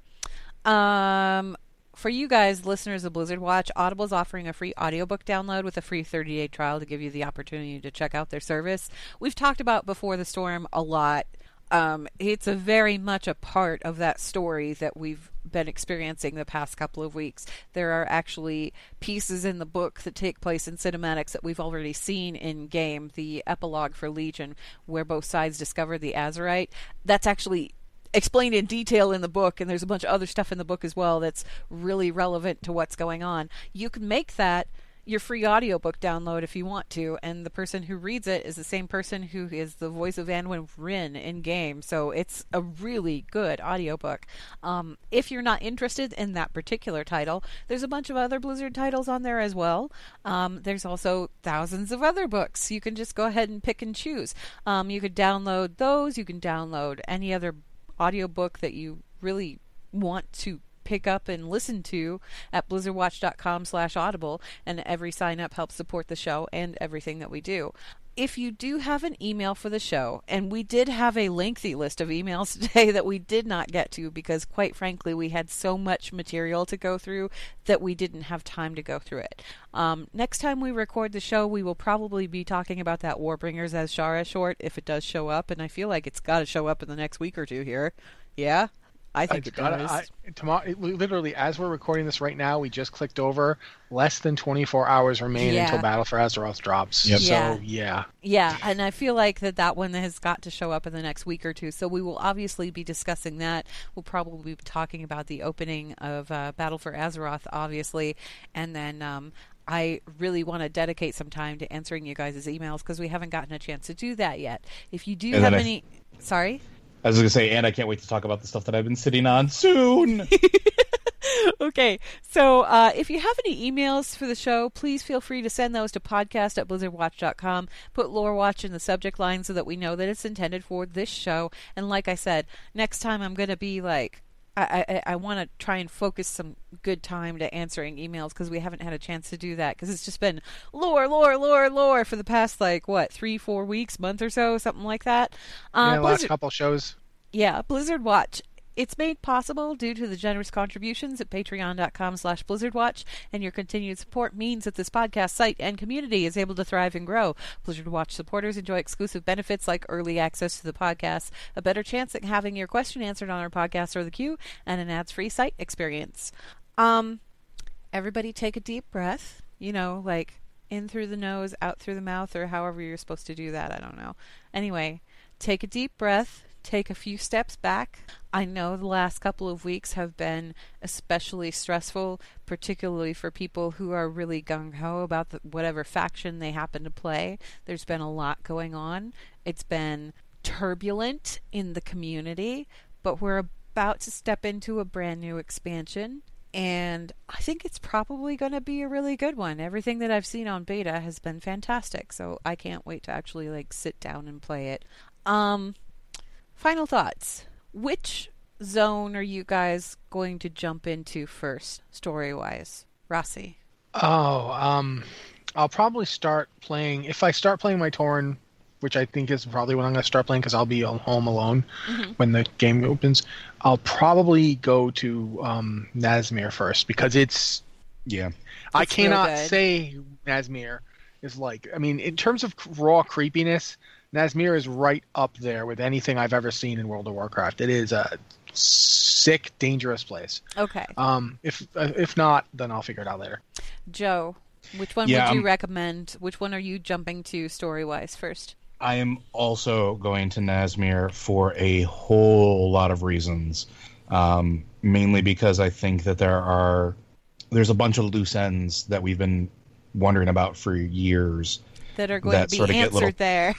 S4: Um, for you guys, listeners of Blizzard Watch, Audible is offering a free audiobook download with a free thirty-day trial to give you the opportunity to check out their service. We've talked about Before the Storm a lot. Um, it's a very much a part of that story that we've been experiencing the past couple of weeks. There are actually pieces in the book that take place in cinematics that we've already seen in game. The epilogue for Legion, where both sides discover the Azerite, that's actually explained in detail in the book, and there's a bunch of other stuff in the book as well that's really relevant to what's going on. You can make that your free audiobook download if you want to, and the person who reads it is the same person who is the voice of Anwin Rin in game, so it's a really good audiobook. Um, if you're not interested in that particular title, there's a bunch of other Blizzard titles on there as well. Um, there's also thousands of other books. You can just go ahead and pick and choose. Um, you could download those. You can download any other audiobook that you really want to pick up and listen to at blizzardwatch.com slash audible, and every sign up helps support the show and everything that we do. If you do have an email for the show, and we did have a lengthy list of emails today that we did not get to because, quite frankly, we had so much material to go through that we didn't have time to go through it. Um, next time we record the show, we will probably be talking about that Warbringers Azshara short if it does show up, and I feel like it's got to show up in the next week or two here. Yeah? I think
S6: It's
S4: it
S6: gotta-
S4: does.
S6: I, tomorrow, it, literally, as we're recording this right now, we just clicked over. Less than twenty-four hours remain
S4: Yeah.
S6: until Battle for Azeroth drops.
S5: Yep.
S6: So,
S4: Yeah.
S6: yeah.
S4: Yeah, and I feel like that that one has got to show up in the next week or two. So we will obviously be discussing that. We'll probably be talking about the opening of uh, Battle for Azeroth, obviously, and then um, I really want to dedicate some time to answering you guys' emails because we haven't gotten a chance to do that yet. If you do
S5: And
S4: have
S5: then I-
S4: any, sorry.
S5: I was going to say, and I can't wait to talk about the stuff that I've been sitting on soon.
S4: Okay, so uh, if you have any emails for the show, please feel free to send those to podcast at blizzardwatch dot com. Put Lore Watch in the subject line so that we know that it's intended for this show. And like I said, next time I'm going to be like, I, I, I want to try and focus some good time to answering emails because we haven't had a chance to do that because it's just been lore, lore, lore, lore for the past, like, what, three, four weeks, month or so, something like that. Uh,
S6: yeah, last
S4: Blizzard-
S6: couple shows.
S4: yeah, Blizzard Watch. It's made possible due to the generous contributions at patreon.com slash blizzardwatch, and your continued support means that this podcast site and community is able to thrive and grow. Blizzard Watch supporters enjoy exclusive benefits like early access to the podcast, a better chance at having your question answered on our podcast or the queue, and an ads-free site experience. Um, everybody take a deep breath, you know, like in through the nose, out through the mouth, or however you're supposed to do that, I don't know. Anyway, take a deep breath. Take a few steps back. I know the last couple of weeks have been especially stressful, particularly for people who are really gung-ho about the, whatever faction they happen to play. There's been a lot going on. It's been turbulent in the community, but we're about to step into a brand new expansion, and I think it's probably going to be a really good one. Everything that I've seen on beta has been fantastic, so I can't wait to actually like sit down and play it. Um... Final thoughts. Which zone are you guys going to jump into first, story-wise? Rossi.
S6: Oh, um, I'll probably start playing. If I start playing my Tauren which I think is probably when I'm going to start playing because I'll be home alone
S4: Mm-hmm.
S6: when the game opens, I'll probably go to um, Nazmir first because it's.
S5: Yeah.
S6: I
S4: It's real
S6: cannot
S4: good.
S6: say Nazmir is like. I mean, in terms of raw creepiness, Nazmir is right up there with anything I've ever seen in World of Warcraft. It is a sick, dangerous place.
S4: Okay.
S6: Um, if uh, if not, then I'll figure it out later.
S4: Joe, which one
S5: Yeah,
S4: would you
S5: um,
S4: recommend? Which one are you jumping to story-wise first?
S5: I am also going to Nazmir for a whole lot of reasons. Um, mainly because I think that there are there's a bunch of loose ends that we've been wondering about for years.
S4: That are going
S5: That
S4: to be
S5: sort of get
S4: answered
S5: little-
S4: there.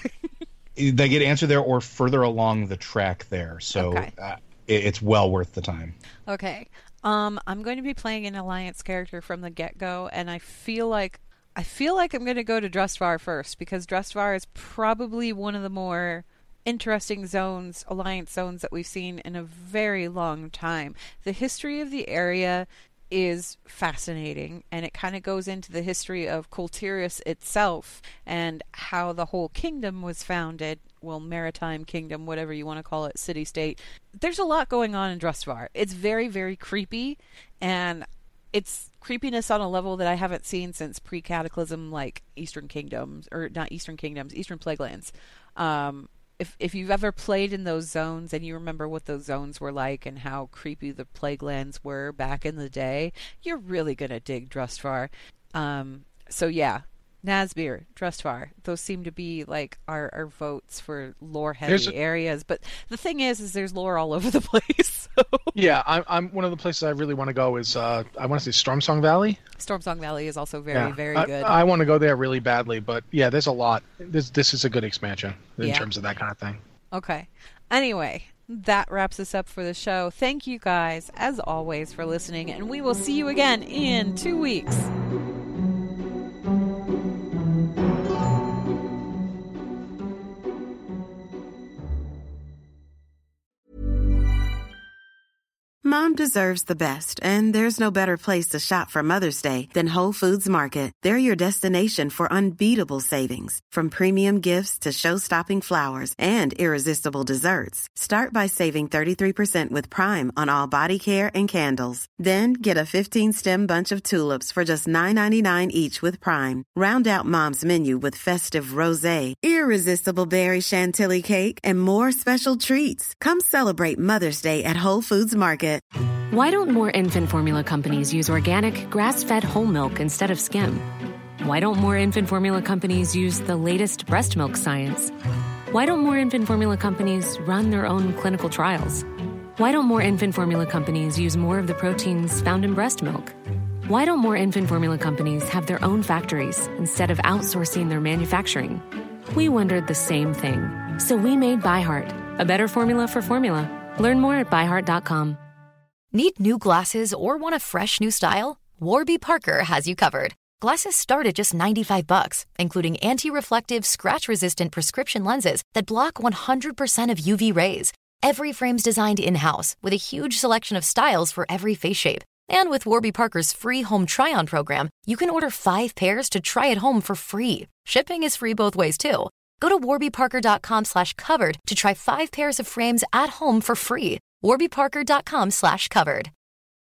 S5: They get answered there or further along the track there. So
S4: Okay.
S5: uh, it, it's well worth the time.
S4: Okay. Um, I'm going to be playing an Alliance character from the get-go, and I feel like I feel like I'm going to go to Drustvar first because Drustvar is probably one of the more interesting zones, Alliance zones that we've seen in a very long time. The history of the area is fascinating, and it kind of goes into the history of Kultiris itself and how the whole kingdom was founded. Well, maritime kingdom, whatever you want to call it, city-state. There's a lot going on in Drustvar. It's very, very creepy, and it's creepiness on a level that I haven't seen since pre-Cataclysm, like Eastern Kingdoms, or not Eastern Kingdoms, Eastern Plaguelands. Um, if if you've ever played in those zones and you remember what those zones were like and how creepy the Plaguelands were back in the day, you're really gonna dig Drustvar. Um, so yeah, Nazmir, Drustvar, those seem to be like our, our votes for lore-heavy
S6: There's a-
S4: areas. But the thing is, is there's lore all over the place. So.
S6: Yeah, I'm. I'm one of the places I really want to go is uh, I want to say Stormsong Valley.
S4: Stormsong Valley is also very,
S6: yeah.
S4: very
S6: I,
S4: good.
S6: I want to go there really badly, but yeah, there's a lot. This this is a good expansion in
S4: Yeah.
S6: terms of that kind of thing.
S4: Okay. Anyway, that wraps us up for the show. Thank you guys, as always, for listening, and we will see you again in two weeks.
S2: Mom deserves the best, and there's no better place to shop for Mother's Day than Whole Foods Market. They're your destination for unbeatable savings, from premium gifts to show-stopping flowers and irresistible desserts. Start by saving thirty-three percent with Prime on all body care and candles. Then get a fifteen-stem bunch of tulips for just nine ninety-nine each with Prime. Round out Mom's menu with festive rosé, irresistible berry chantilly cake, and more special treats. Come celebrate Mother's Day at Whole Foods Market.
S7: Why don't more infant formula companies use organic, grass-fed whole milk instead of skim? Why don't more infant formula companies use the latest breast milk science? Why don't more infant formula companies run their own clinical trials? Why don't more infant formula companies use more of the proteins found in breast milk? Why don't more infant formula companies have their own factories instead of outsourcing their manufacturing? We wondered the same thing. So we made ByHeart, a better formula for formula. Learn more at by heart dot com.
S8: Need new glasses or want a fresh new style? Warby Parker has you covered. Glasses start at just ninety-five bucks, including anti-reflective, scratch-resistant prescription lenses that block one hundred percent of U V rays. Every frame's designed in-house with a huge selection of styles for every face shape. And with Warby Parker's free home try-on program, you can order five pairs to try at home for free. Shipping is free both ways, too. Go to warby parker dot com slash covered to try five pairs of frames at home for free. warby parker dot com slash covered.